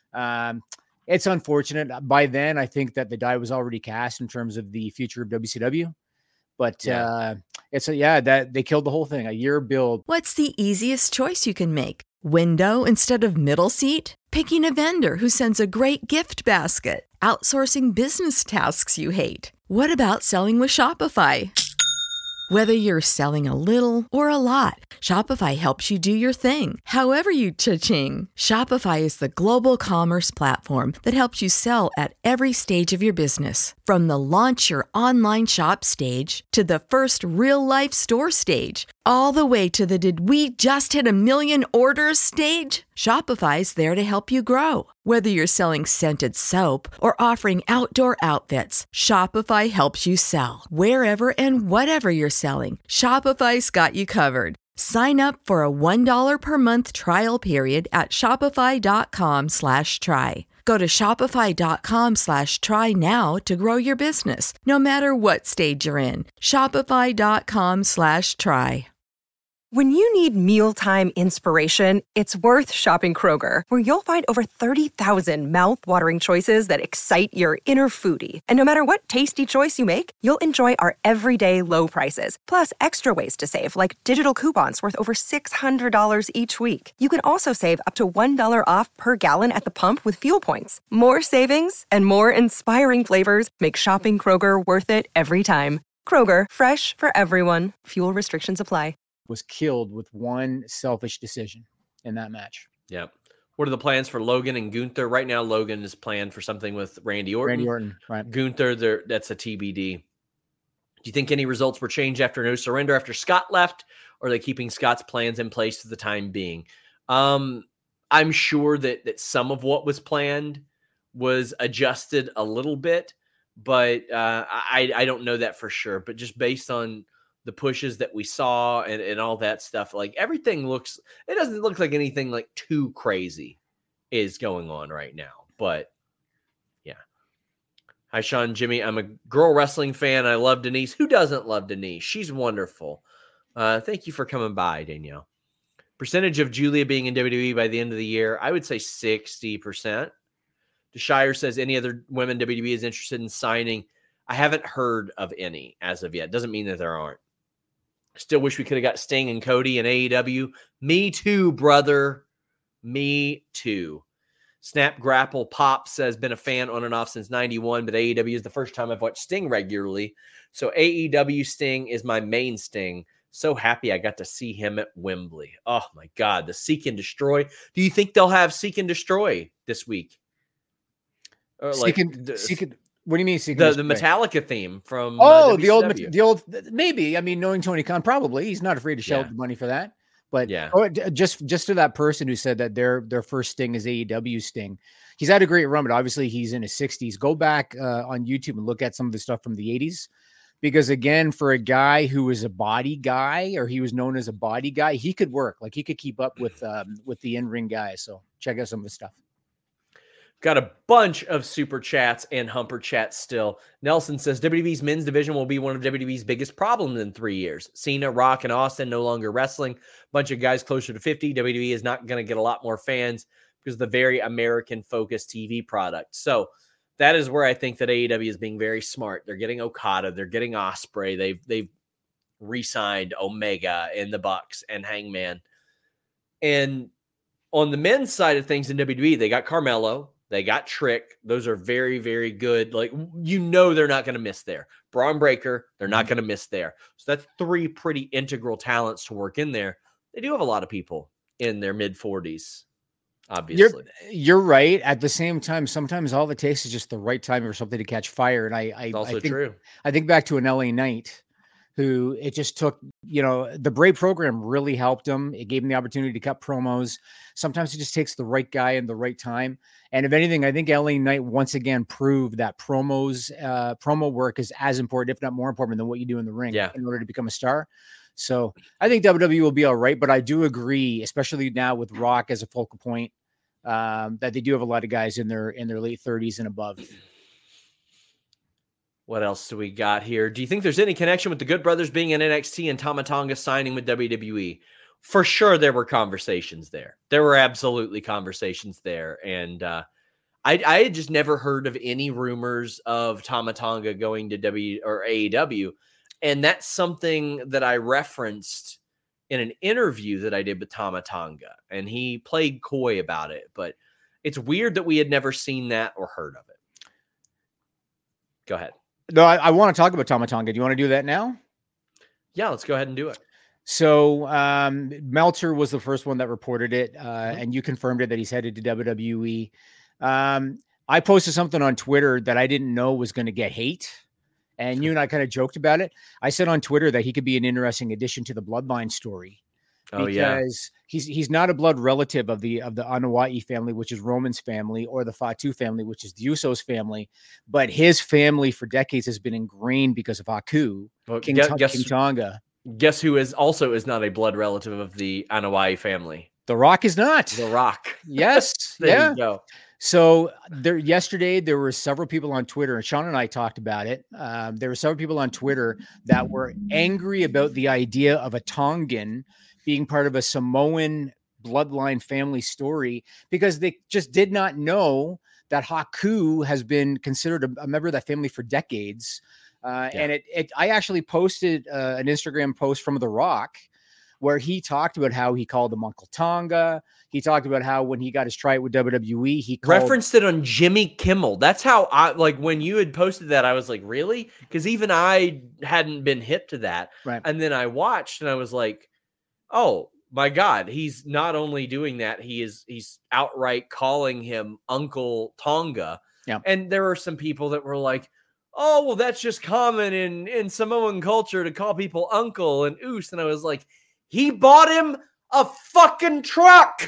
It's unfortunate. By then, I think that the die was already cast in terms of the future of WCW. But that they killed the whole thing. A year build. What's the easiest choice you can make? Window instead of middle seat? Picking a vendor who sends a great gift basket? Outsourcing business tasks you hate? What about selling with Shopify? Whether you're selling a little or a lot, Shopify helps you do your thing, however you cha-ching. Shopify is the global commerce platform that helps you sell at every stage of your business. From the launch your online shop stage to the first real-life store stage, all the way to the did we just hit 1 million orders stage. Shopify's there to help you grow. Whether you're selling scented soap or offering outdoor outfits, Shopify helps you sell. Wherever and whatever you're selling, Shopify's got you covered. Sign up for a $1 per month trial period at shopify.com/try. Go to shopify.com/try now to grow your business, no matter what stage you're in. Shopify.com/try. When you need mealtime inspiration, it's worth shopping Kroger, where you'll find over 30,000 mouth-watering choices that excite your inner foodie. And no matter what tasty choice you make, you'll enjoy our everyday low prices, plus extra ways to save, like digital coupons worth over $600 each week. You can also save up to $1 off per gallon at the pump with fuel points. More savings and more inspiring flavors make shopping Kroger worth it every time. Kroger, fresh for everyone. Fuel restrictions apply. Was killed with one selfish decision in that match. Yep. What are the plans for Logan and Gunther? Right now, Logan is planned for something with Randy Orton. Right. Gunther, that's a TBD. Do you think any results were changed after No Surrender after Scott left? Or are they keeping Scott's plans in place for the time being? I'm sure that some of what was planned was adjusted a little bit, but I don't know that for sure. But just based on the pushes that we saw and all that stuff, like everything it doesn't look like anything like too crazy is going on right now, but yeah. Hi, Sean, Jimmy. I'm a girl wrestling fan. I love Denise. Who doesn't love Denise? She's wonderful. Thank you for coming by, Danielle. Percentage of Julia being in WWE by the end of the year, I would say 60%. Shire says any other women WWE is interested in signing. I haven't heard of any as of yet. Doesn't mean that there aren't. Still wish we could have got Sting and Cody and AEW. Me too, brother. Me too. Snap Grapple Pop says, been a fan on and off since 91, but AEW is the first time I've watched Sting regularly. So AEW Sting is my main Sting. So happy I got to see him at Wembley. Oh my God, the Seek and Destroy. Do you think they'll have Seek and Destroy this week? Or what do you mean? The Metallica theme from the old maybe. I mean, knowing Tony Khan, probably he's not afraid to shell out the money for that. But just to that person who said that their first Sting is AEW Sting, he's had a great run, but obviously he's in his 60s. Go back on YouTube and look at some of the stuff from the 80s, because again, for a guy who was a body guy, or he was known as a body guy, he could work. Like, he could keep up with the in-ring guys. So check out some of the stuff. Got a bunch of super chats and humper chats still. Nelson says WWE's men's division will be one of WWE's biggest problems in 3 years. Cena, Rock, and Austin no longer wrestling. Bunch of guys closer to 50. WWE is not going to get a lot more fans because of the very American-focused TV product. So that is where I think that AEW is being very smart. They're getting Okada. They're getting Ospreay. They've re-signed Omega and the Bucks and Hangman. And on the men's side of things in WWE, they got Carmelo. They got Trick. Those are very, very good. Like, they're not going to miss there. Braun Breaker, they're not going to miss there. So that's 3 pretty integral talents to work in there. They do have a lot of people in their mid-40s, obviously. You're right. At the same time, sometimes all it takes is just the right time for something to catch fire. And I think back to an LA Knight, who it just took, the Brave program really helped him. It gave him the opportunity to cut promos. Sometimes it just takes the right guy in the right time. And if anything, I think LA Knight once again proved that promo work is as important, if not more important, than what you do in the ring in order to become a star. So I think WWE will be all right, but I do agree, especially now with Rock as a focal point, that they do have a lot of guys in their late 30s and above. What else do we got here? Do you think there's any connection with the Good Brothers being in NXT and Tama Tonga signing with WWE? For sure, there were conversations there. There were absolutely conversations there. And I had just never heard of any rumors of Tama Tonga going to AEW. And that's something that I referenced in an interview that I did with Tama Tonga. And he played coy about it. But it's weird that we had never seen that or heard of it. Go ahead. No, I want to talk about Tama Tonga. Do you want to do that now? Yeah, let's go ahead and do it. So Meltzer was the first one that reported it, and you confirmed it that he's headed to WWE. I posted something on Twitter that I didn't know was going to get hate, and you and I kind of joked about it. I said on Twitter that he could be an interesting addition to the Bloodline story. Because he's not a blood relative of the Anoa'i family, which is Roman's family, or the Fatu family, which is the Usos family. But his family for decades has been ingrained because of Haku, King Tonga. Guess who is not a blood relative of the Anoa'i family? The Rock is not. The Rock. Yes. There you go. So yesterday there were several people on Twitter, and Sean and I talked about it. There were several people on Twitter that were angry about the idea of a Tongan being part of a Samoan bloodline family story, because they just did not know that Haku has been considered a member of that family for decades. And I actually posted an Instagram post from The Rock where he talked about how he called him Uncle Tonga. He talked about how when he got his tryout with WWE, he referenced it on Jimmy Kimmel. That's how when you had posted that, I was like, really? Because even I hadn't been hip to that. Right. And then I watched and I was like, oh my God, he's not only doing that, he's outright calling him Uncle Tonga. Yeah. And there are some people that were like, oh, well, that's just common in Samoan culture to call people uncle and oos. And I was like, he bought him a fucking truck.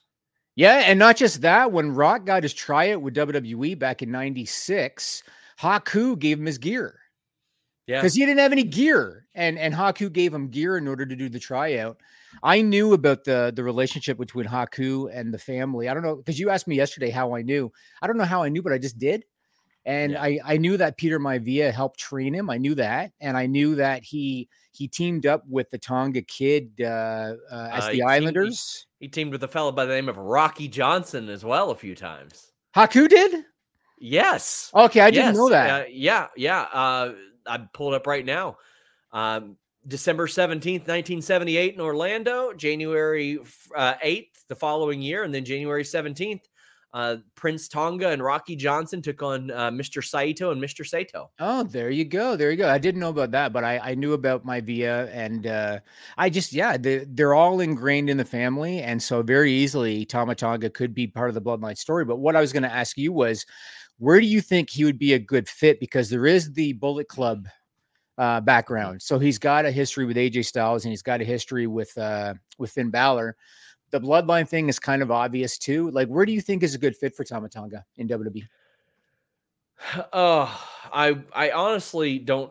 Yeah. And not just that, when Rock got his tryout with WWE back in 96, Haku gave him his gear. Yeah. Because he didn't have any gear. And Haku gave him gear in order to do the tryout. I knew about the relationship between Haku and the family. I don't know, because you asked me yesterday how I knew. I don't know how I knew, but I just did. And I knew that Peter Maivia helped train him. I knew that. And I knew that he teamed up with the Tonga kid as the Islanders. He teamed with a fellow by the name of Rocky Johnson as well a few times. Haku did? Yes. Okay, I didn't know that. Yeah. I pulled it up right now. December 17th, 1978 in Orlando, January 8th the following year, and then January 17th, Prince Tonga and Rocky Johnson took on Mr. Saito and Mr. Sato. Oh, there you go. I didn't know about that, but I knew about Maivia, and they're all ingrained in the family, and so very easily Tama Tonga could be part of the Bloodline story. But what I was going to ask you was, where do you think he would be a good fit? Because there is the Bullet Club background. So he's got a history with AJ Styles, and he's got a history with Finn Balor. The Bloodline thing is kind of obvious too. Like, where do you think is a good fit for Tama Tonga in WWE? I honestly don't.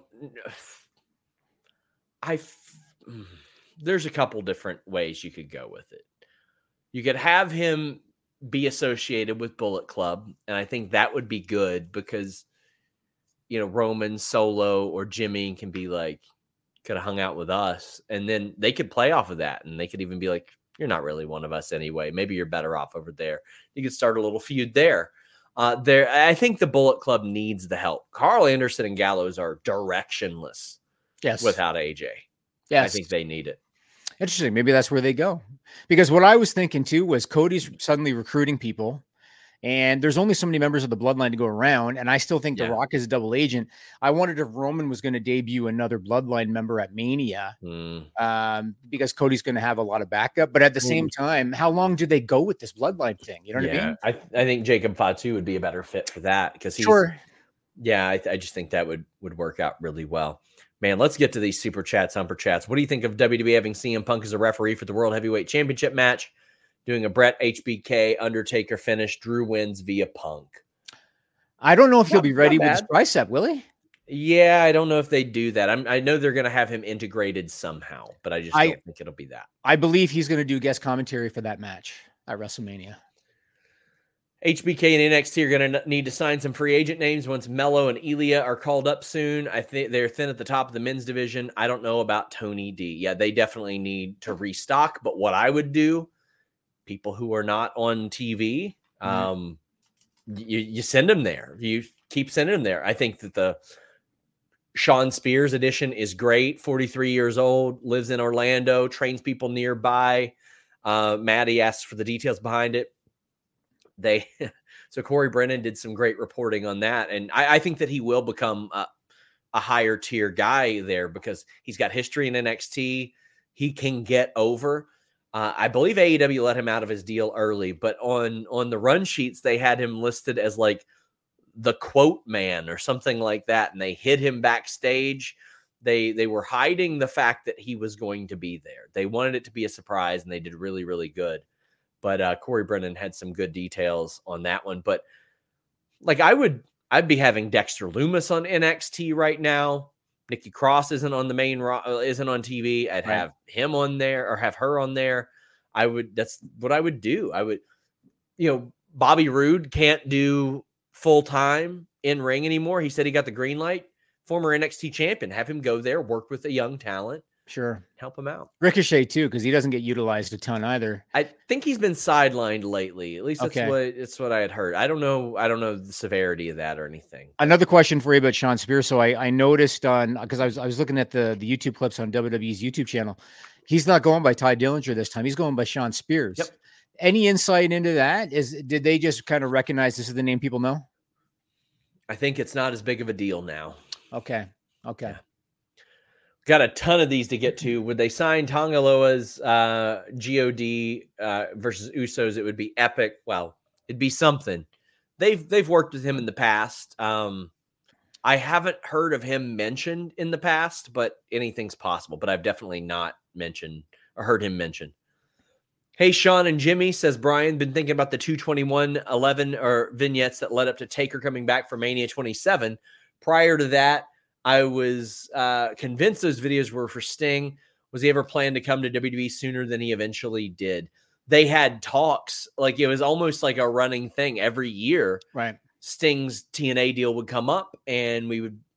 There's a couple different ways you could go with it. You could have him be associated with Bullet Club, and I think that would be good because, Roman, Solo, or Jimmy can be like, could have hung out with us, and then they could play off of that, and they could even be like, you're not really one of us anyway. Maybe you're better off over there. You could start a little feud there. I think the Bullet Club needs the help. Carl Anderson and Gallows are directionless. Yes. Without AJ. Yes. I think they need it. Interesting. Maybe that's where they go. Because what I was thinking too was Cody's suddenly recruiting people, and there's only so many members of the Bloodline to go around. And I still think The Rock is a double agent. I wondered if Roman was going to debut another Bloodline member at Mania, because Cody's going to have a lot of backup. But at the same time, how long do they go with this Bloodline thing? You know what I mean? I think Jacob Fatu would be a better fit for that because he's I just think that would work out really well. Man, let's get to these super chats, humper chats. What do you think of WWE having CM Punk as a referee for the World Heavyweight Championship match? Doing a Brett HBK Undertaker finish. Drew wins via Punk. I don't know if he'll be ready with his tricep, will he? Yeah, I don't know if they do that. I know they're going to have him integrated somehow, but I just don't think it'll be that. I believe he's going to do guest commentary for that match at WrestleMania. HBK and NXT are going to need to sign some free agent names once Mello and Ilya are called up soon. I think they're thin at the top of the men's division. I don't know about Tony D. Yeah, they definitely need to restock. But what I would do, people who are not on TV, you send them there. You keep sending them there. I think that the Sean Spears edition is great. 43 years old, lives in Orlando, trains people nearby. Maddie asks for the details behind it. So Corey Brennan did some great reporting on that. And I think that he will become a higher tier guy there because he's got history in NXT. He can get over. I believe AEW let him out of his deal early, but on the run sheets, they had him listed as like the quote man or something like that. And they hid him backstage. They were hiding the fact that he was going to be there. They wanted it to be a surprise, and they did really, really good. But Corey Brennan had some good details on that one. But like I'd be having Dexter Lumis on NXT right now. Nikki Cross isn't on the main isn't on TV. I'd have him on there or have her on there. That's what I would do. I would, Bobby Roode can't do full time in ring anymore. He said he got the green light. Former NXT champion, have him go there, work with a young talent. Sure. Help him out. Ricochet too, because he doesn't get utilized a ton either. I think he's been sidelined lately. At least that's what I had heard. I don't know the severity of that or anything. Another question for you about Sean Spears. So I noticed because I was looking at the YouTube clips on WWE's YouTube channel. He's not going by Ty Dillinger this time. He's going by Sean Spears. Yep. Any insight into that? Did they just kind of recognize this is the name people know? I think it's not as big of a deal now. Okay. Yeah. Got a ton of these to get to. Would they sign Tonga Loa's GOD versus Usos? It would be epic. Well, it'd be something. They've worked with him in the past. I haven't heard of him mentioned in the past, but anything's possible. But I've definitely not mentioned or heard him mention. Hey, Sean and Jimmy, says Brian, been thinking about the 221-11 or vignettes that led up to Taker coming back for Mania 27. Prior to that, I was convinced those videos were for Sting. Was he ever planned to come to WWE sooner than he eventually did? They had talks. Like, it was almost like a running thing every year. Right. Sting's TNA deal would come up, and we would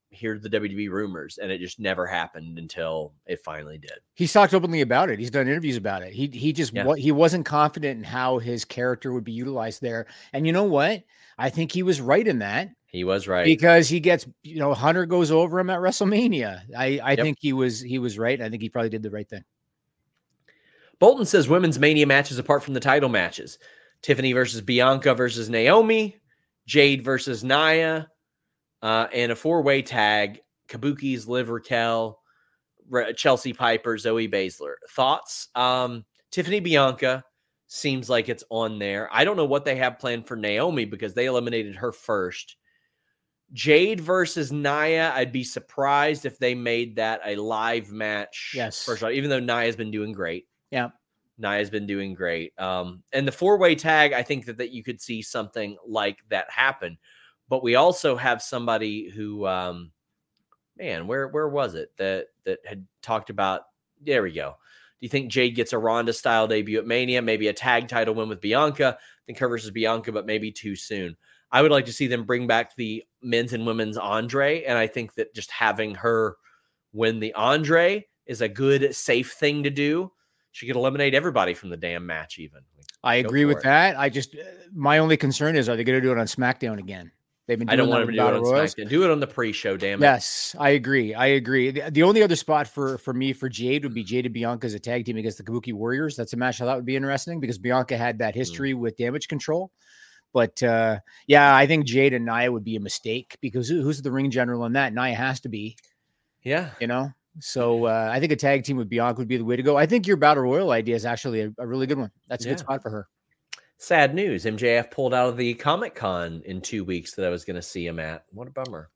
hear the WWE rumors, and it just never happened until it finally did. He's talked openly about it. He's done interviews about it. He wasn't confident in how his character would be utilized there. And you know what? I think he was right in that. He was right, because he gets, Hunter goes over him at WrestleMania. I think he was right. I think he probably did the right thing. Bolton says women's Mania matches apart from the title matches: Tiffany versus Bianca versus Naomi, Jade versus Nia, and a 4-way tag: Kabuki's Liv Raquel, Chelsea Piper, Zoe Baszler. Thoughts? Tiffany Bianca seems like it's on there. I don't know what they have planned for Naomi because they eliminated her first. Jade versus Nia, I'd be surprised if they made that a live match. Yes. First of all, even though Nia's been doing great. Yeah. Nia's been doing great. And the 4-way tag, I think that you could see something like that happen. But we also have somebody who, where was it that had talked about, there we go. Do you think Jade gets a Ronda-style debut at Mania? Maybe a tag title win with Bianca? I think her versus Bianca, but maybe too soon. I would like to see them bring back the men's and women's Andre, and I think that just having her win the Andre is a good, safe thing to do. She could eliminate everybody from the damn match even. I agree with that. My only concern is, are they going to do it on SmackDown again? They've been doing I don't want them to do it on SmackDown. Do it on the pre-show, damn it. Yes, I agree. The only other spot for me for Jade would be Jade and Bianca as a tag team against the Kabuki Warriors. That's a match I thought would be interesting because Bianca had that history with Damage Control. But I think Jade and Nia would be a mistake because who's the ring general in that? Nia has to be. Yeah. So I think a tag team with Bianca would be the way to go. I think your Battle Royal idea is actually a really good one. That's a good spot for her. Sad news. MJF pulled out of the Comic-Con in 2 weeks that I was going to see him at. What a bummer.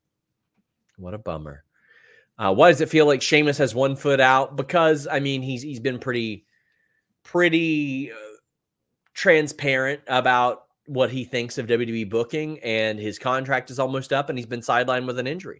Why does it feel like Sheamus has 1 foot out? Because, he's been pretty transparent about what he thinks of WWE booking, and his contract is almost up, and he's been sidelined with an injury.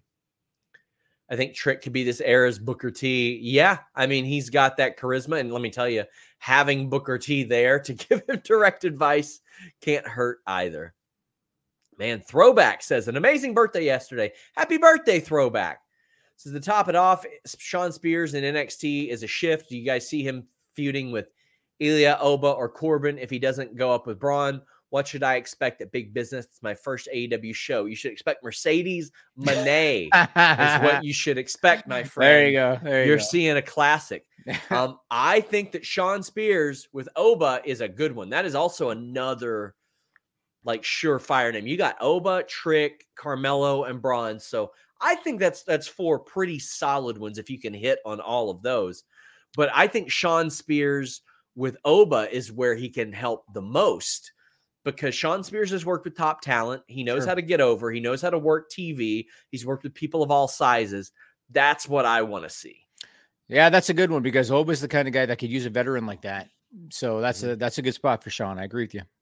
I think Trick could be this era's Booker T. Yeah, he's got that charisma, and let me tell you, having Booker T there to give him direct advice can't hurt either. Man, Throwback says, an amazing birthday yesterday. Happy birthday, Throwback. So to top it off, Shawn Spears in NXT is a shift. Do you guys see him feuding with Ilya, Oba, or Corbin if he doesn't go up with Braun? What should I expect at Big Business? It's my first AEW show. You should expect Mercedes Moné is what you should expect, my friend. There you go. You're seeing a classic. I think that Shawn Spears with Oba is a good one. That is also another surefire name. You got Oba, Trick, Carmelo, and Braun. So I think that's 4 pretty solid ones if you can hit on all of those. But I think Shawn Spears with Oba is where he can help the most. Because Shawn Spears has worked with top talent. He knows how to get over. He knows how to work TV. He's worked with people of all sizes. That's what I want to see. Yeah, that's a good one because Oba's the kind of guy that could use a veteran like that. So that's a good spot for Shawn. I agree with you. Do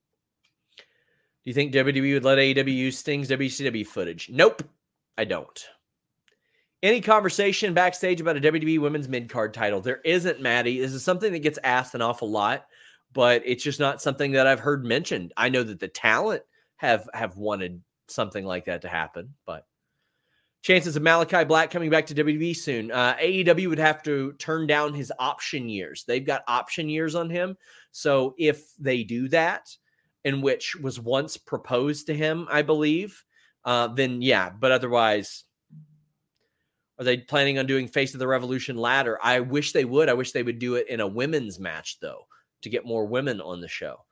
you think WWE would let AEW use Sting's WCW footage? Nope, I don't. Any conversation backstage about a WWE women's mid-card title? There isn't, Maddie. This is something that gets asked an awful lot. But it's just not something that I've heard mentioned. I know that the talent have wanted something like that to happen, but chances of Malachi Black coming back to WWE soon. AEW would have to turn down his option years. They've got option years on him. So if they do that, in which was once proposed to him, I believe, then yeah. But otherwise, are they planning on doing Face of the Revolution ladder? I wish they would. I wish they would do it in a women's match, though, to get more women on the show.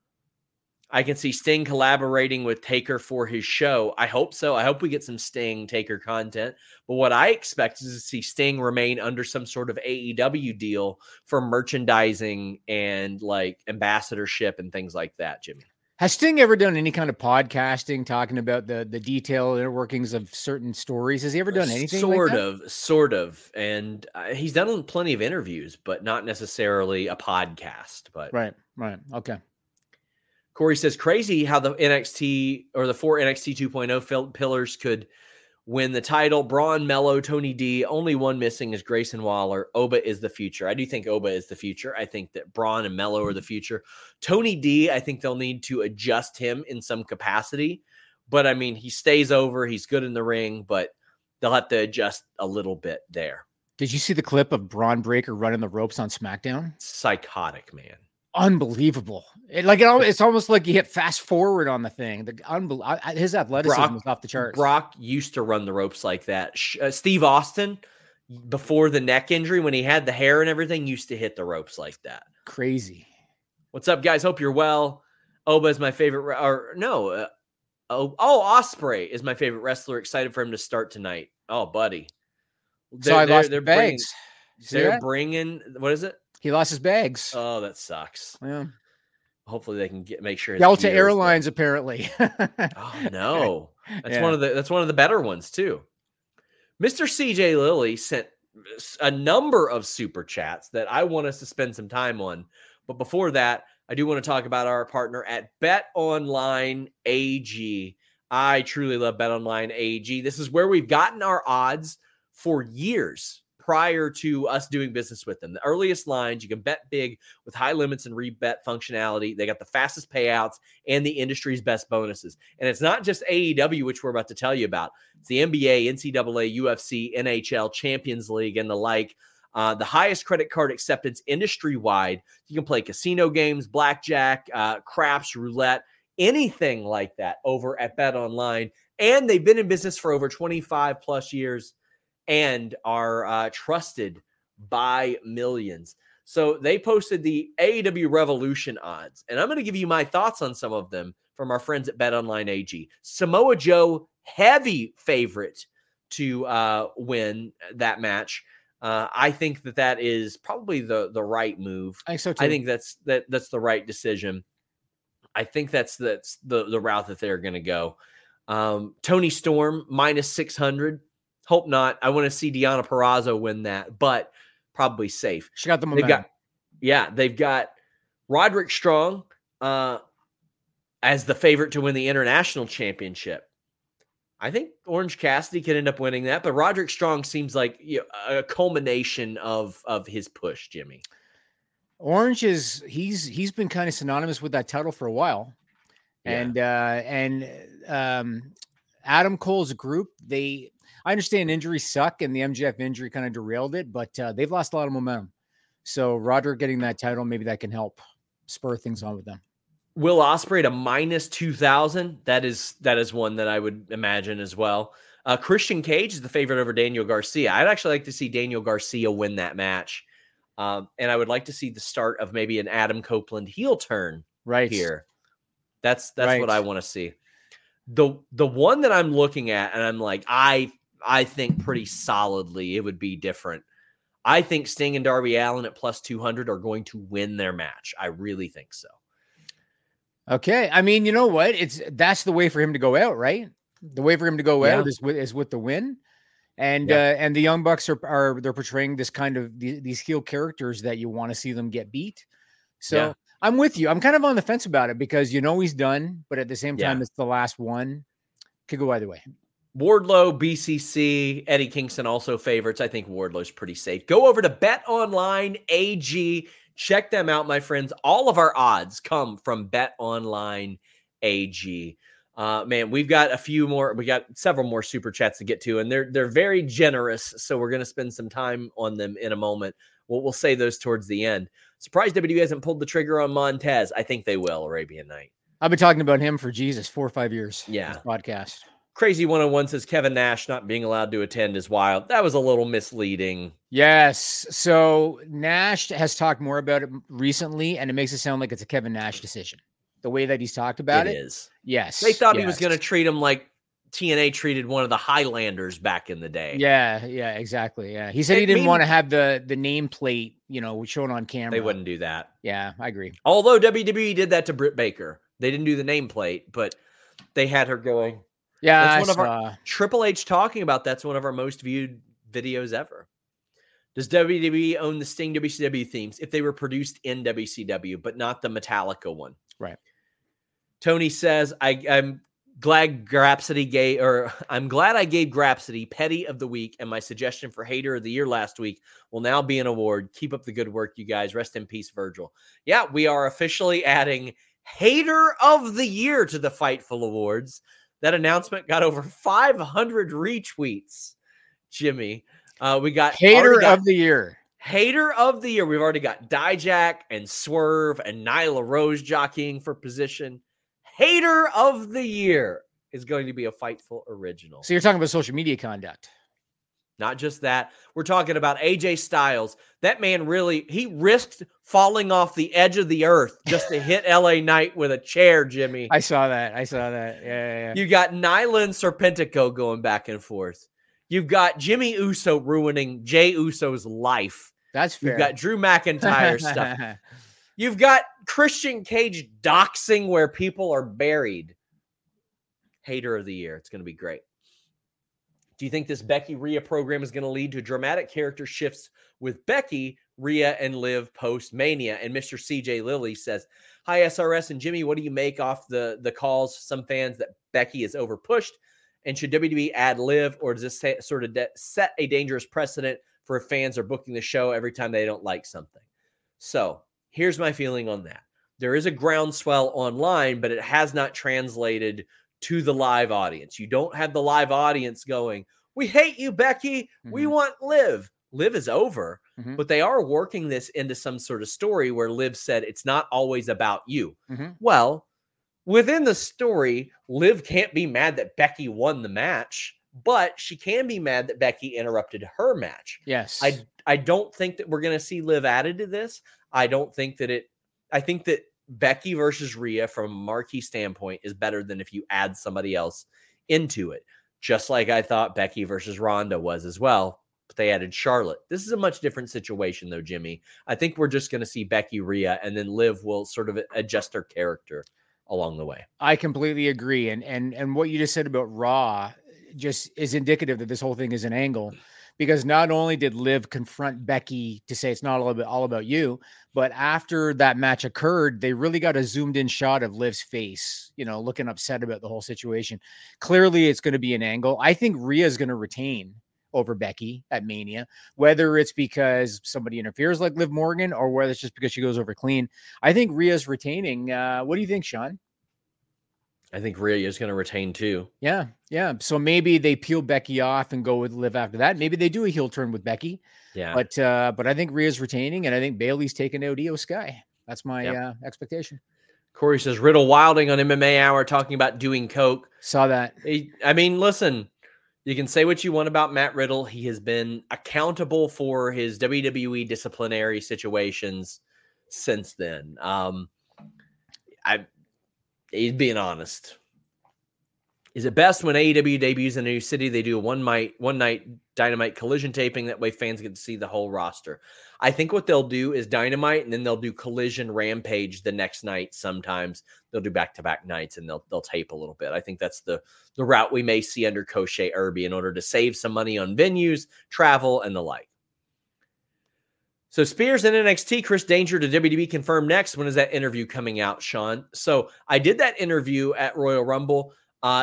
I can see Sting collaborating with Taker for his show. I hope so. I hope we get some Sting Taker content. But what I expect is to see Sting remain under some sort of AEW deal for merchandising and ambassadorship and things like that, Jimmy. Has Sting ever done any kind of podcasting talking about the detailed inner workings of certain stories? Has he ever done anything Sort of. And he's done plenty of interviews, but not necessarily a podcast. But Right. Okay. Corey says, crazy how the NXT or the 4 NXT 2.0 pillars could win the title. Braun, Mello, Tony D. Only one missing is Grayson Waller. Oba is the future. I do think Oba is the future. I think that Braun and Mello are the future. Tony D, I think they'll need to adjust him in some capacity. But, he stays over. He's good in the ring. But they'll have to adjust a little bit there. Did you see the clip of Braun Breaker running the ropes on SmackDown? Psychotic, man. Unbelievable. It's almost like you hit fast forward on the thing. His athleticism was off the charts. Brock used to run the ropes like that. Steve Austin, before the neck injury, when he had the hair and everything, used to hit the ropes like that. Crazy. What's up, guys? Hope you're well. Oba is my favorite. Ospreay is my favorite wrestler. Excited for him to start tonight. Oh, buddy. I lost their bags. They're bringing, what is it? He lost his bags. Oh, that sucks. Yeah. Hopefully they can make sure. Delta Airlines, apparently. Oh no, that's one of the better ones too. Mr. CJ Lilly sent a number of super chats that I want us to spend some time on. But before that, I do want to talk about our partner at BetOnline AG. I truly love BetOnline AG. This is where we've gotten our odds for years prior to us doing business with them. The earliest lines, you can bet big with high limits and rebet functionality. They got the fastest payouts and the industry's best bonuses. And it's not just AEW, which we're about to tell you about. It's the NBA, NCAA, UFC, NHL, Champions League, and the like. The highest credit card acceptance industry-wide. You can play casino games, blackjack, craps, roulette, anything like that over at BetOnline. And they've been in business for over 25 plus years and are trusted by millions. So they posted the AEW Revolution odds, and I'm going to give you my thoughts on some of them from our friends at BetOnline AG. Samoa Joe, heavy favorite to win that match. I think that is probably the right move. I think so too. I think that's the right decision. I think that's the route that they're going to go. Tony Storm minus 600. Hope not. I want to see Deonna Purrazzo win that, but probably safe. She got the momentum. They've got Roderick Strong as the favorite to win the international championship. I think Orange Cassidy could end up winning that, but Roderick Strong seems like a culmination of his push, Jimmy. Orange he's been kind of synonymous with that title for a while. Yeah. And Adam Cole's group, I understand injuries suck and the MJF injury kind of derailed it, but they've lost a lot of momentum. So Roderick getting that title, maybe that can help spur things on with them. Will Ospreay to minus 2,000. That is one that I would imagine as well. Christian Cage is the favorite over Daniel Garcia. I'd actually like to see Daniel Garcia win that match. And I would like to see the start of maybe an Adam Copeland heel turn here. That's right. What I want to see. The one that I'm looking at, and I'm like, I think pretty solidly it would be different. I think Sting and Darby Allin at plus 200 are going to win their match. I really think so. Okay. I mean, you know what? That's the way for him to go out, right? The way for him to go out is with the win. And the Young Bucks they're portraying this kind of these heel characters that you want to see them get beat. So I'm with you. I'm kind of on the fence about it because he's done, but at the same time, it's the last one. Could go either way. Wardlow, BCC, Eddie Kingston also favorites. I think Wardlow's pretty safe. Go over to BetOnline AG. Check them out, my friends. All of our odds come from BetOnline AG. Man, we've got a few more. We got several more super chats to get to, and they're very generous. So we're going to spend some time on them in a moment. We'll say those towards the end. Surprised WWE hasn't pulled the trigger on Montez. I think they will. Arabian Night. I've been talking about him for 4 or 5 years. Yeah, this podcast. Crazy 101 says Kevin Nash not being allowed to attend is wild. That was a little misleading. Yes. So Nash has talked more about it recently, and it makes it sound like it's a Kevin Nash decision. The way that he's talked about it. It is. Yes. They thought he was going to treat him like TNA treated one of the Highlanders back in the day. Yeah, exactly. Yeah. He said he didn't want to have the nameplate, shown on camera. They wouldn't do that. Yeah, I agree. Although WWE did that to Britt Baker. They didn't do the nameplate, but they had her going. Yeah, that's one of our Triple H talking about. That's one of our most viewed videos ever. Does WWE own the Sting WCW themes if they were produced in WCW, but not the Metallica one? Right. Tony says, I'm glad I gave Grapsody Petty of the Week, and my suggestion for Hater of the Year last week will now be an award. Keep up the good work, you guys. Rest in peace, Virgil. Yeah, we are officially adding Hater of the Year to the Fightful Awards. That announcement got over 500 retweets. Jimmy. We got Hater of the year. Hater of the year. We've already got Dijak and Swerve and Nyla Rose jockeying for position. Hater of the year is going to be a Fightful original. So you're talking about social media conduct. Not just that. We're talking about AJ Styles. That man he risked falling off the edge of the earth just to hit LA Knight with a chair, Jimmy. I saw that. Yeah. You got Nyla and Serpentico going back and forth. You've got Jimmy Uso ruining Jey Uso's life. That's fair. You've got Drew McIntyre stuff. You've got Christian Cage doxing where people are buried. Hater of the year. It's going to be great. Do you think this Becky Rhea program is going to lead to dramatic character shifts with Becky, Rhea, and Liv post-Mania? And Mr. CJ Lilly says, hi, SRS and Jimmy, what do you make off the calls some fans that Becky is overpushed? And should WWE add Liv, or does this sort of set a dangerous precedent for if fans are booking the show every time they don't like something? So here's my feeling on that. There is a groundswell online, but it has not translated to the live audience. You don't have the live audience going, we hate you, Becky. We want Liv. Liv is over, but they are working this into some sort of story where Liv said it's not always about you. Well, within the story, Liv can't be mad that Becky won the match, but she can be mad that Becky interrupted her match. Yes. I don't think that we're going to see Liv added to this. I think that Becky versus Rhea from a marquee standpoint is better than if you add somebody else into it. Just like I thought Becky versus Ronda was as well, but they added Charlotte. This is a much different situation though, Jimmy. I think we're just going to see Becky, Rhea, and then Liv will sort of adjust her character along the way. I completely agree. And what you just said about Raw just is indicative that this whole thing is an angle, because not only did Liv confront Becky to say it's not all about you, but after that match occurred, they really got a zoomed in shot of Liv's face, looking upset about the whole situation. Clearly it's going to be an angle. I think Rhea is going to retain over Becky at Mania, whether it's because somebody interferes like Liv Morgan or whether it's just because she goes over clean. I think Rhea's retaining. What do you think, Sean? I think Rhea is going to retain too. Yeah. So maybe they peel Becky off and go with Liv after that. Maybe they do a heel turn with Becky. Yeah. But I think Rhea's retaining, and I think Bayley's taking out Io Sky. That's my expectation. Corey says Riddle Wilding on MMA Hour talking about doing coke. Saw that. Listen, you can say what you want about Matt Riddle. He has been accountable for his WWE disciplinary situations since then. He's being honest. Is it best when AEW debuts in a new city, they do a one night Dynamite Collision taping? That way fans get to see the whole roster. I think what they'll do is Dynamite, and then they'll do Collision Rampage the next night. Sometimes they'll do back-to-back nights, and they'll tape a little bit. I think that's the route we may see under Koshe Irby in order to save some money on venues, travel, and the like. So Spears and NXT, Chris Danger to WWE confirmed next. When is that interview coming out, Sean? So I did that interview at Royal Rumble.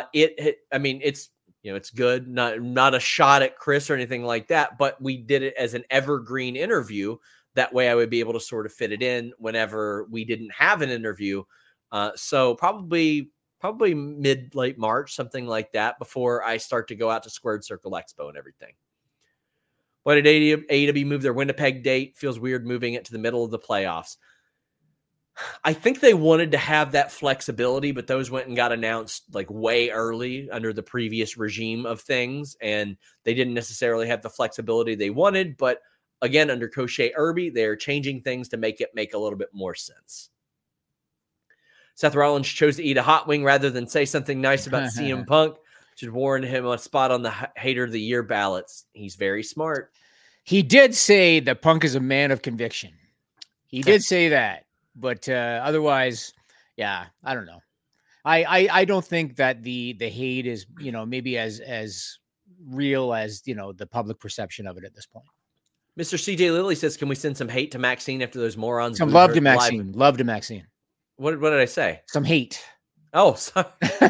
It's good. Not a shot at Chris or anything like that, but we did it as an evergreen interview. That way I would be able to sort of fit it in whenever we didn't have an interview. So probably late March, something like that, before I start to go out to Squared Circle Expo and everything. Why did AEW move their Winnipeg date? Feels weird moving it to the middle of the playoffs. I think they wanted to have that flexibility, but those went and got announced like way early under the previous regime of things, and they didn't necessarily have the flexibility they wanted. But again, under Koshe Irby, they're changing things to make it make a little bit more sense. Seth Rollins chose to eat a hot wing rather than say something nice about CM Punk. Should warn him a spot on the Hater of the Year ballots. He's very smart. He did say that Punk is a man of conviction. He did say that, but otherwise, yeah, I don't know. I don't think that the hate is, maybe as real as, the public perception of it at this point. Mr. CJ Lilly says, can we send some hate to Maxine after those morons? Some love to Maxine. Love to Maxine. What did I say? Some hate. Oh, sorry.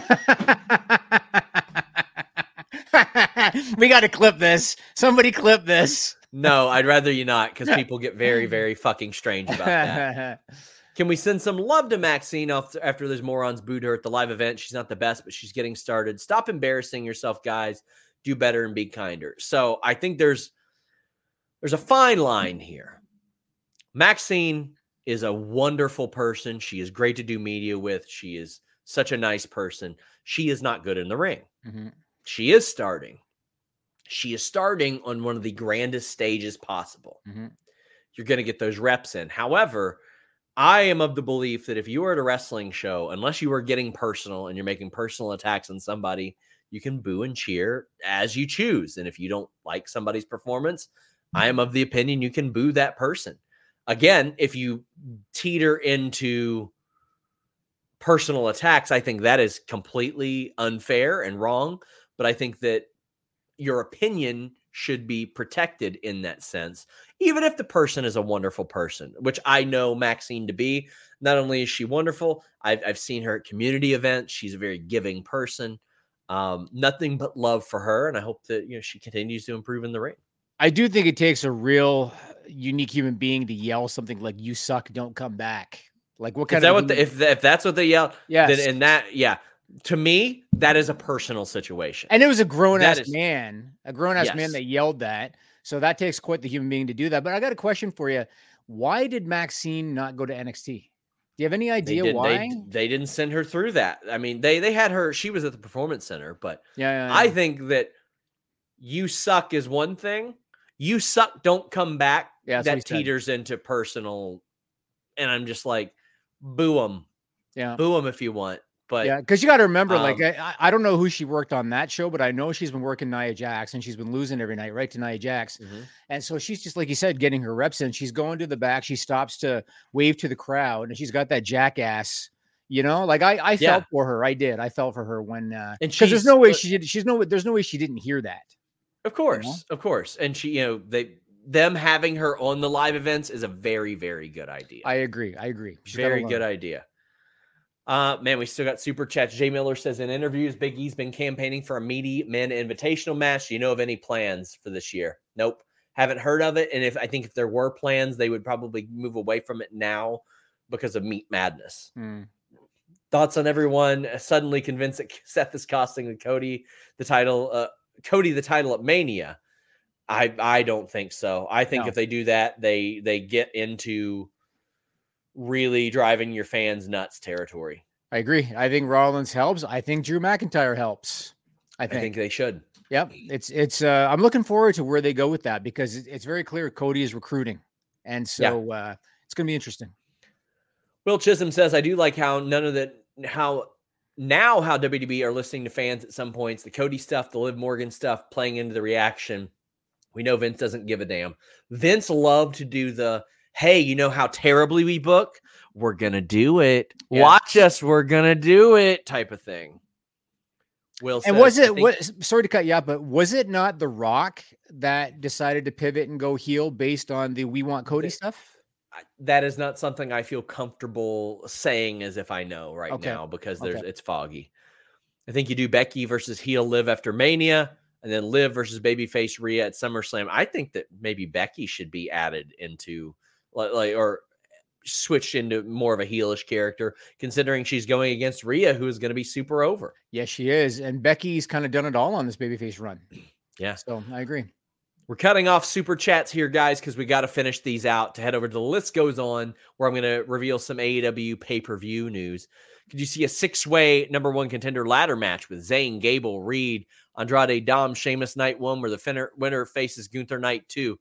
We got to clip this. Somebody clip this. No, I'd rather you not, because people get very, very fucking strange about that. Can we send some love to Maxine after those morons booed her at the live event? She's not the best, but she's getting started. Stop embarrassing yourself, guys. do better and be kinder. So I think there's a fine line here. Maxine is a wonderful person. She is great to do media with. She is such a nice person. She is not good in the ring. Mm-hmm. She is starting. She is starting on one of the grandest stages possible. Mm-hmm. You're going to get those reps in. However, I am of the belief that if you are at a wrestling show, unless you are getting personal and you're making personal attacks on somebody, you can boo and cheer as you choose. And if you don't like somebody's performance, I am of the opinion you can boo that person. Again, if you teeter into personal attacks, I think that is completely unfair and wrong. But I think that your opinion should be protected in that sense, even if the person is a wonderful person, which I know Maxine to be. Not only is she wonderful, I've seen her at community events. She's a very giving person. Nothing but love for her, and I hope that she continues to improve in the ring. I do think it takes a real unique human being to yell something like "You suck, don't come back." Like what kind of if that's what they yell? Yes. Then in that, yeah. To me, that is a personal situation. And it was a grown-ass man that yelled that. So that takes quite the human being to do that. But I got a question for you. Why did Maxine not go to NXT? Do you have any idea why? They didn't send her through that. I mean, they had her. She was at the Performance Center. But yeah. I think that you suck is one thing. You suck, don't come back. Yeah, that teeters into personal. And I'm just like, boo them. Yeah. Boo them if you want. But yeah, because you got to remember, I don't know who she worked on that show, but I know she's been working Nia Jax, and she's been losing every night, right, to Nia Jax. Mm-hmm. And so she's just, like you said, getting her reps in. She's going to the back. She stops to wave to the crowd, and she's got that jackass, like I felt for her. I did. I felt for her when, because there's no way there's no way she didn't hear that. Of course, of course. And she, them having her on the live events is a very, very good idea. I agree. She's very good idea. Man, we still got super chats. Jay Miller says in interviews, Big E's been campaigning for a meaty men invitational match. Do you know of any plans for this year? Nope. Haven't heard of it. And I think if there were plans, they would probably move away from it now because of Meat Madness. Thoughts on everyone suddenly convinced that Seth is costing Cody the title at Mania? I don't think so. I think if they do that, they get into really driving your fans nuts territory. I agree. I think Rollins helps. I think Drew McIntyre helps. I think they should. Yep. It's I'm looking forward to where they go with that, because it's very clear Cody is recruiting. And so it's going to be interesting. Will Chisholm says, I do like how how WWE are listening to fans at some points, the Cody stuff, the Liv Morgan stuff playing into the reaction. We know Vince doesn't give a damn. Vince loved to do the, hey, you know how terribly we book? We're going to do it. Yes. Watch us. We're going to do it type of thing. Will and says, sorry to cut you off, but was it not The Rock that decided to pivot and go heel based on the We Want Cody stuff? That is not something I feel comfortable saying as if I know now, because it's foggy. I think you do Becky versus heel Liv after Mania, and then Liv versus babyface Rhea at SummerSlam. I think that maybe Becky should be added into or switched into more of a heelish character, considering she's going against Rhea, who is going to be super over. Yes, she is. And Becky's kind of done it all on this babyface run. Yeah. So I agree. We're cutting off super chats here, guys, because we got to finish these out to head over to The List Goes On, where I'm going to reveal some AEW pay-per-view news. Could you see a 6-way number one contender ladder match with Zayn, Gable, Reed, Andrade, Dom, Sheamus, Night 1, where the winner faces Gunther Night 2?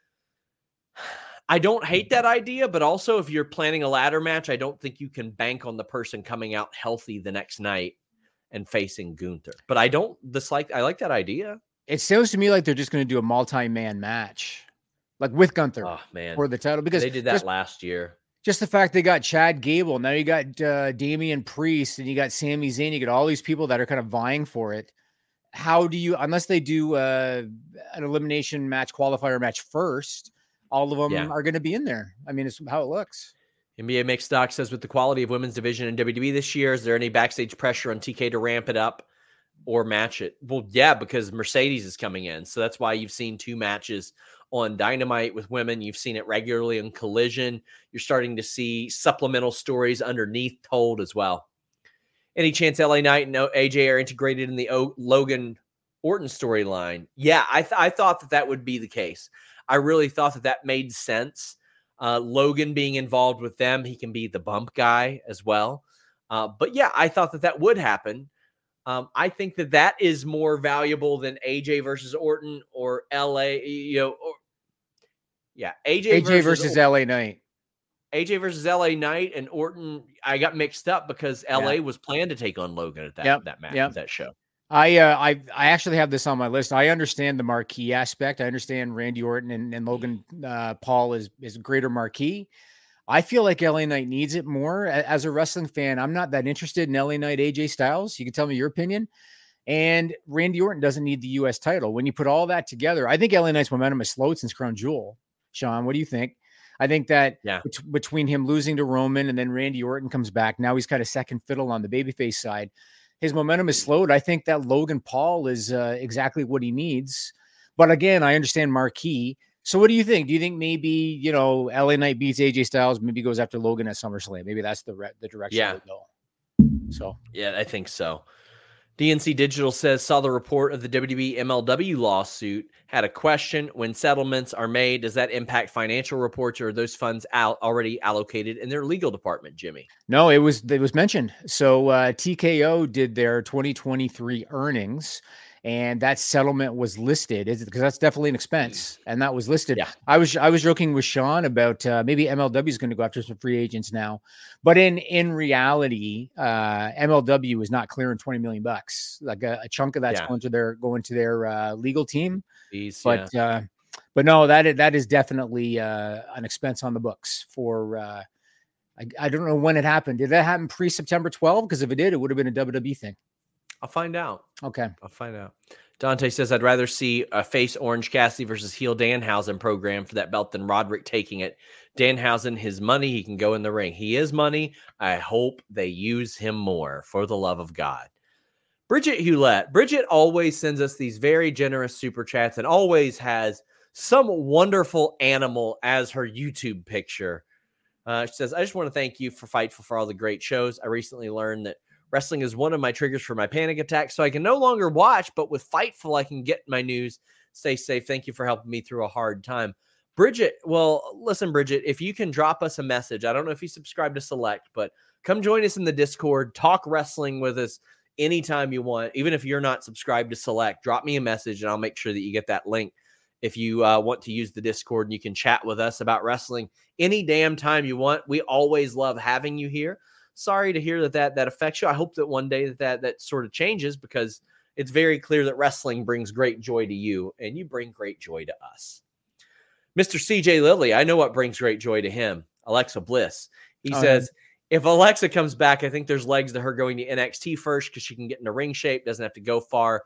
I don't hate that idea, but also if you're planning a ladder match, I don't think you can bank on the person coming out healthy the next night and facing Gunther. But I like that idea. It sounds to me like they're just going to do a multi-man match, like with Gunther for the title, because they did that last year. Just the fact they got Chad Gable, now you got Damian Priest, and you got Sami Zayn, you got all these people that are kind of vying for it. How do you, unless they do an elimination match, qualifier match first, all of them are going to be in there. I mean, it's how it looks. NBA Mixed Stock says, with the quality of women's division in WWE this year, is there any backstage pressure on TK to ramp it up or match it? Well, yeah, because Mercedes is coming in. So that's why you've seen 2 matches on Dynamite with women. You've seen it regularly on Collision. You're starting to see supplemental stories underneath told as well. Any chance LA Knight and AJ are integrated in the Logan Orton storyline. Yeah, I thought that would be the case. I really thought that made sense. Logan being involved with them, he can be the bump guy as well. But yeah, I thought that would happen. I think that is more valuable than AJ versus Orton or LA, AJ versus LA Knight. AJ versus LA Knight and Orton. I got mixed up because LA was planned to take on Logan at that match, that show. I actually have this on my list. I understand the marquee aspect. I understand Randy Orton and Logan Paul is greater marquee. I feel like LA Knight needs it more. As a wrestling fan, I'm not that interested in LA Knight AJ Styles. You can tell me your opinion. And Randy Orton doesn't need the U.S. title. When you put all that together, I think LA Knight's momentum has slowed since Crown Jewel. Sean, what do you think? I think that between him losing to Roman and then Randy Orton comes back, now he's kind of second fiddle on the babyface side. His momentum is slowed. I think that Logan Paul is exactly what he needs. But again, I understand marquee. So what do you think? Do you think maybe, LA Knight beats AJ Styles, maybe goes after Logan at SummerSlam? Maybe that's the direction we go. So yeah, I think so. DNC Digital says, saw the report of the WWE MLW lawsuit, had a question. When settlements are made, does that impact financial reports, or are those funds already allocated in their legal department, Jimmy? No, it was mentioned. So TKO did their 2023 earnings, and that settlement was listed because that's definitely an expense, and that was listed. Yeah. I was joking with Sean about maybe MLW is going to go after some free agents now, but in reality, MLW is not clearing $20 million. Like a chunk of that's going to their legal team. But no, that is definitely an expense on the books for. I don't know when it happened. Did that happen pre-September 12? Because if it did, it would have been a WWE thing. I'll find out. Okay. I'll find out. Dante says, I'd rather see a face Orange Cassidy versus heel Danhausen program for that belt than Roderick taking it. Danhausen, his money, he can go in the ring. He is money. I hope they use him more, for the love of God. Bridget Hewlett. Bridget always sends us these very generous super chats and always has some wonderful animal as her YouTube picture. She says, I just want to thank you for Fightful for all the great shows. I recently learned that wrestling is one of my triggers for my panic attack, so I can no longer watch, but with Fightful, I can get my news. Stay safe. Thank you for helping me through a hard time. Bridget, well, listen, Bridget, if you can drop us a message, I don't know if you subscribe to Select, but come join us in the Discord, talk wrestling with us anytime you want. Even if you're not subscribed to Select, drop me a message, and I'll make sure that you get that link. If you want to use the Discord, and you can chat with us about wrestling any damn time you want. We always love having you here. Sorry to hear that affects you. I hope that one day that sort of changes, because it's very clear that wrestling brings great joy to you, and you bring great joy to us. Mr. CJ Lilly, I know what brings great joy to him. Alexa Bliss. He says, if Alexa comes back, I think there's legs to her going to NXT first, because she can get into ring shape, doesn't have to go far.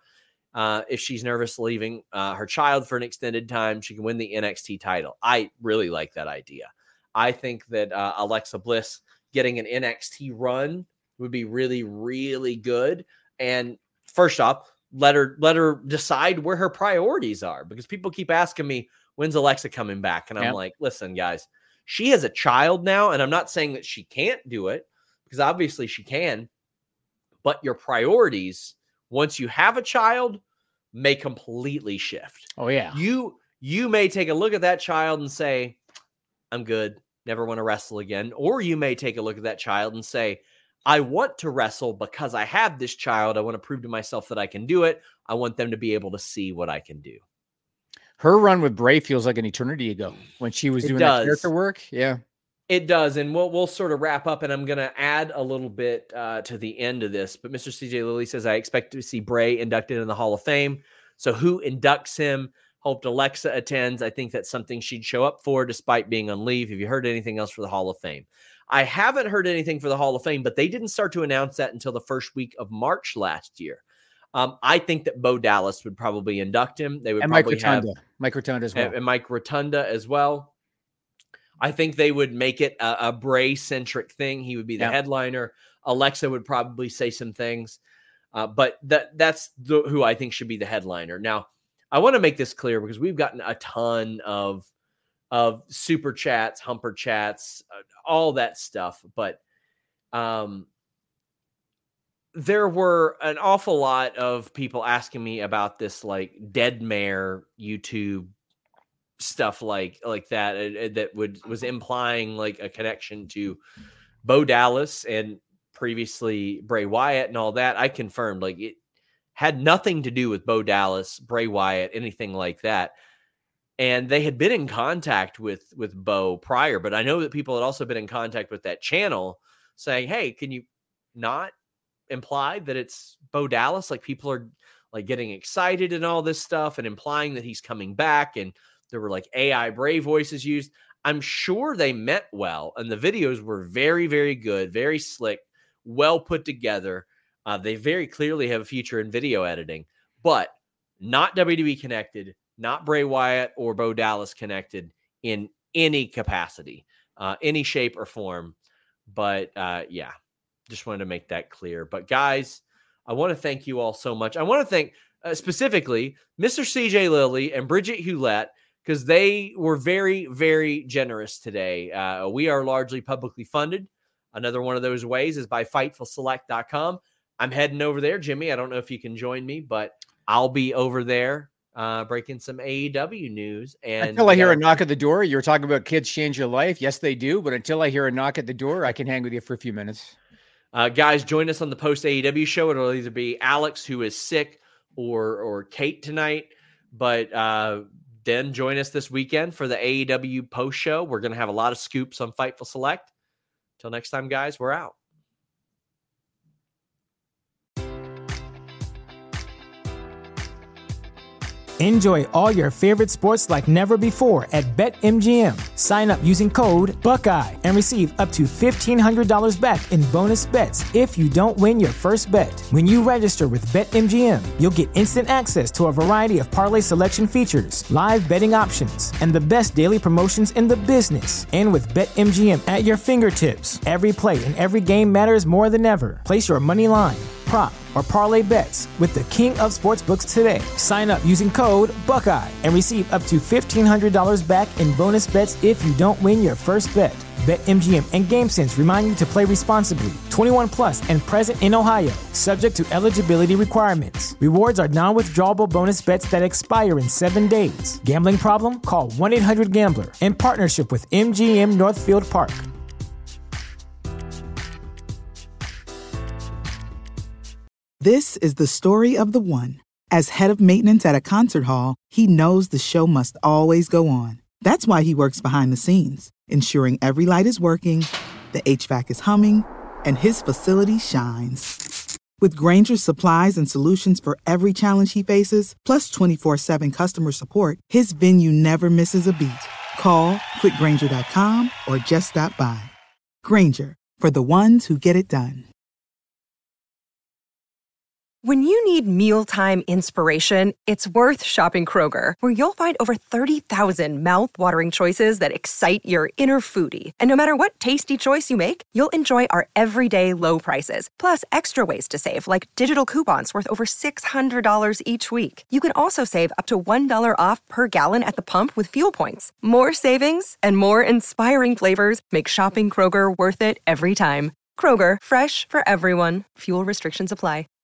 If she's nervous leaving her child for an extended time, she can win the NXT title. I really like that idea. I think that Alexa Bliss getting an NXT run would be really, really good. And first off, let her decide where her priorities are, because people keep asking me, when's Alexa coming back? And I'm like, listen, guys, she has a child now, and I'm not saying that she can't do it, because obviously she can, but your priorities, once you have a child, may completely shift. Oh, yeah. You may take a look at that child and say, I'm good. Never want to wrestle again. Or you may take a look at that child and say, I want to wrestle because I have this child. I want to prove to myself that I can do it. I want them to be able to see what I can do. Her run with Bray feels like an eternity ago when she was doing that character work. Yeah, it does. And we'll sort of wrap up, and I'm going to add a little bit to the end of this. But Mr. CJ Lilly says, I expect to see Bray inducted in the Hall of Fame. So who inducts him? Hoped Alexa attends. I think that's something she'd show up for despite being on leave. Have you heard anything else for the Hall of Fame? I haven't heard anything for the Hall of Fame, but they didn't start to announce that until the first week of March last year. I think that Bo Dallas would probably induct him. They would probably have Mike Rotunda as well. And Mike Rotunda as well. I think they would make it a Bray-centric thing. He would be the headliner. Alexa would probably say some things. But that's who I think should be the headliner. Now, I want to make this clear, because we've gotten a ton of super chats, humper chats, all that stuff. But there were an awful lot of people asking me about this like dead mare YouTube stuff like that was implying like a connection to Bo Dallas and previously Bray Wyatt and all that. I confirmed like it had nothing to do with Bo Dallas, Bray Wyatt, anything like that. And they had been in contact with Bo prior, but I know that people had also been in contact with that channel saying, hey, can you not imply that it's Bo Dallas? Like people are like getting excited and all this stuff and implying that he's coming back. And there were like AI Bray voices used. I'm sure they meant well. And the videos were very, very good, very slick, well put together. They very clearly have a future in video editing, but not WWE connected, not Bray Wyatt or Bo Dallas connected in any capacity, any shape or form. But yeah, just wanted to make that clear. But guys, I want to thank you all so much. I want to thank specifically Mr. CJ Lilly and Bridget Hewlett, because they were very, very generous today. We are largely publicly funded. Another one of those ways is by FightfulSelect.com. I'm heading over there. Jimmy, I don't know if you can join me, but I'll be over there breaking some AEW news. And until I hear a knock at the door, you were talking about kids change your life. Yes, they do. But until I hear a knock at the door, I can hang with you for a few minutes. Guys, join us on the post AEW show. It'll either be Alex, who is sick, or Kate tonight. But then join us this weekend for the AEW post show. We're going to have a lot of scoops on Fightful Select. Till next time, guys, we're out. Enjoy all your favorite sports like never before at BetMGM. Sign up using code Buckeye and receive up to $1,500 back in bonus bets if you don't win your first bet. When you register with BetMGM, you'll get instant access to a variety of parlay selection features, live betting options, and the best daily promotions in the business. And with BetMGM at your fingertips, every play and every game matters more than ever. Place your money line, prop, or parlay bets with the king of sportsbooks today. Sign up using code Buckeye and receive up to $1,500 back in bonus bets if you don't win your first bet. BetMGM and GameSense remind you to play responsibly. 21 plus and present in Ohio, subject to eligibility requirements. Rewards are non-withdrawable bonus bets that expire in 7 days. Gambling problem? Call 1-800-GAMBLER. In partnership with MGM Northfield Park. This is the story of the one. As head of maintenance at a concert hall, he knows the show must always go on. That's why he works behind the scenes, ensuring every light is working, the HVAC is humming, and his facility shines. With Grainger's supplies and solutions for every challenge he faces, plus 24/7 customer support, his venue never misses a beat. Call quickgrainger.com or just stop by. Grainger, for the ones who get it done. When you need mealtime inspiration, it's worth shopping Kroger, where you'll find over 30,000 mouth-watering choices that excite your inner foodie. And no matter what tasty choice you make, you'll enjoy our everyday low prices, plus extra ways to save, like digital coupons worth over $600 each week. You can also save up to $1 off per gallon at the pump with fuel points. More savings and more inspiring flavors make shopping Kroger worth it every time. Kroger, fresh for everyone. Fuel restrictions apply.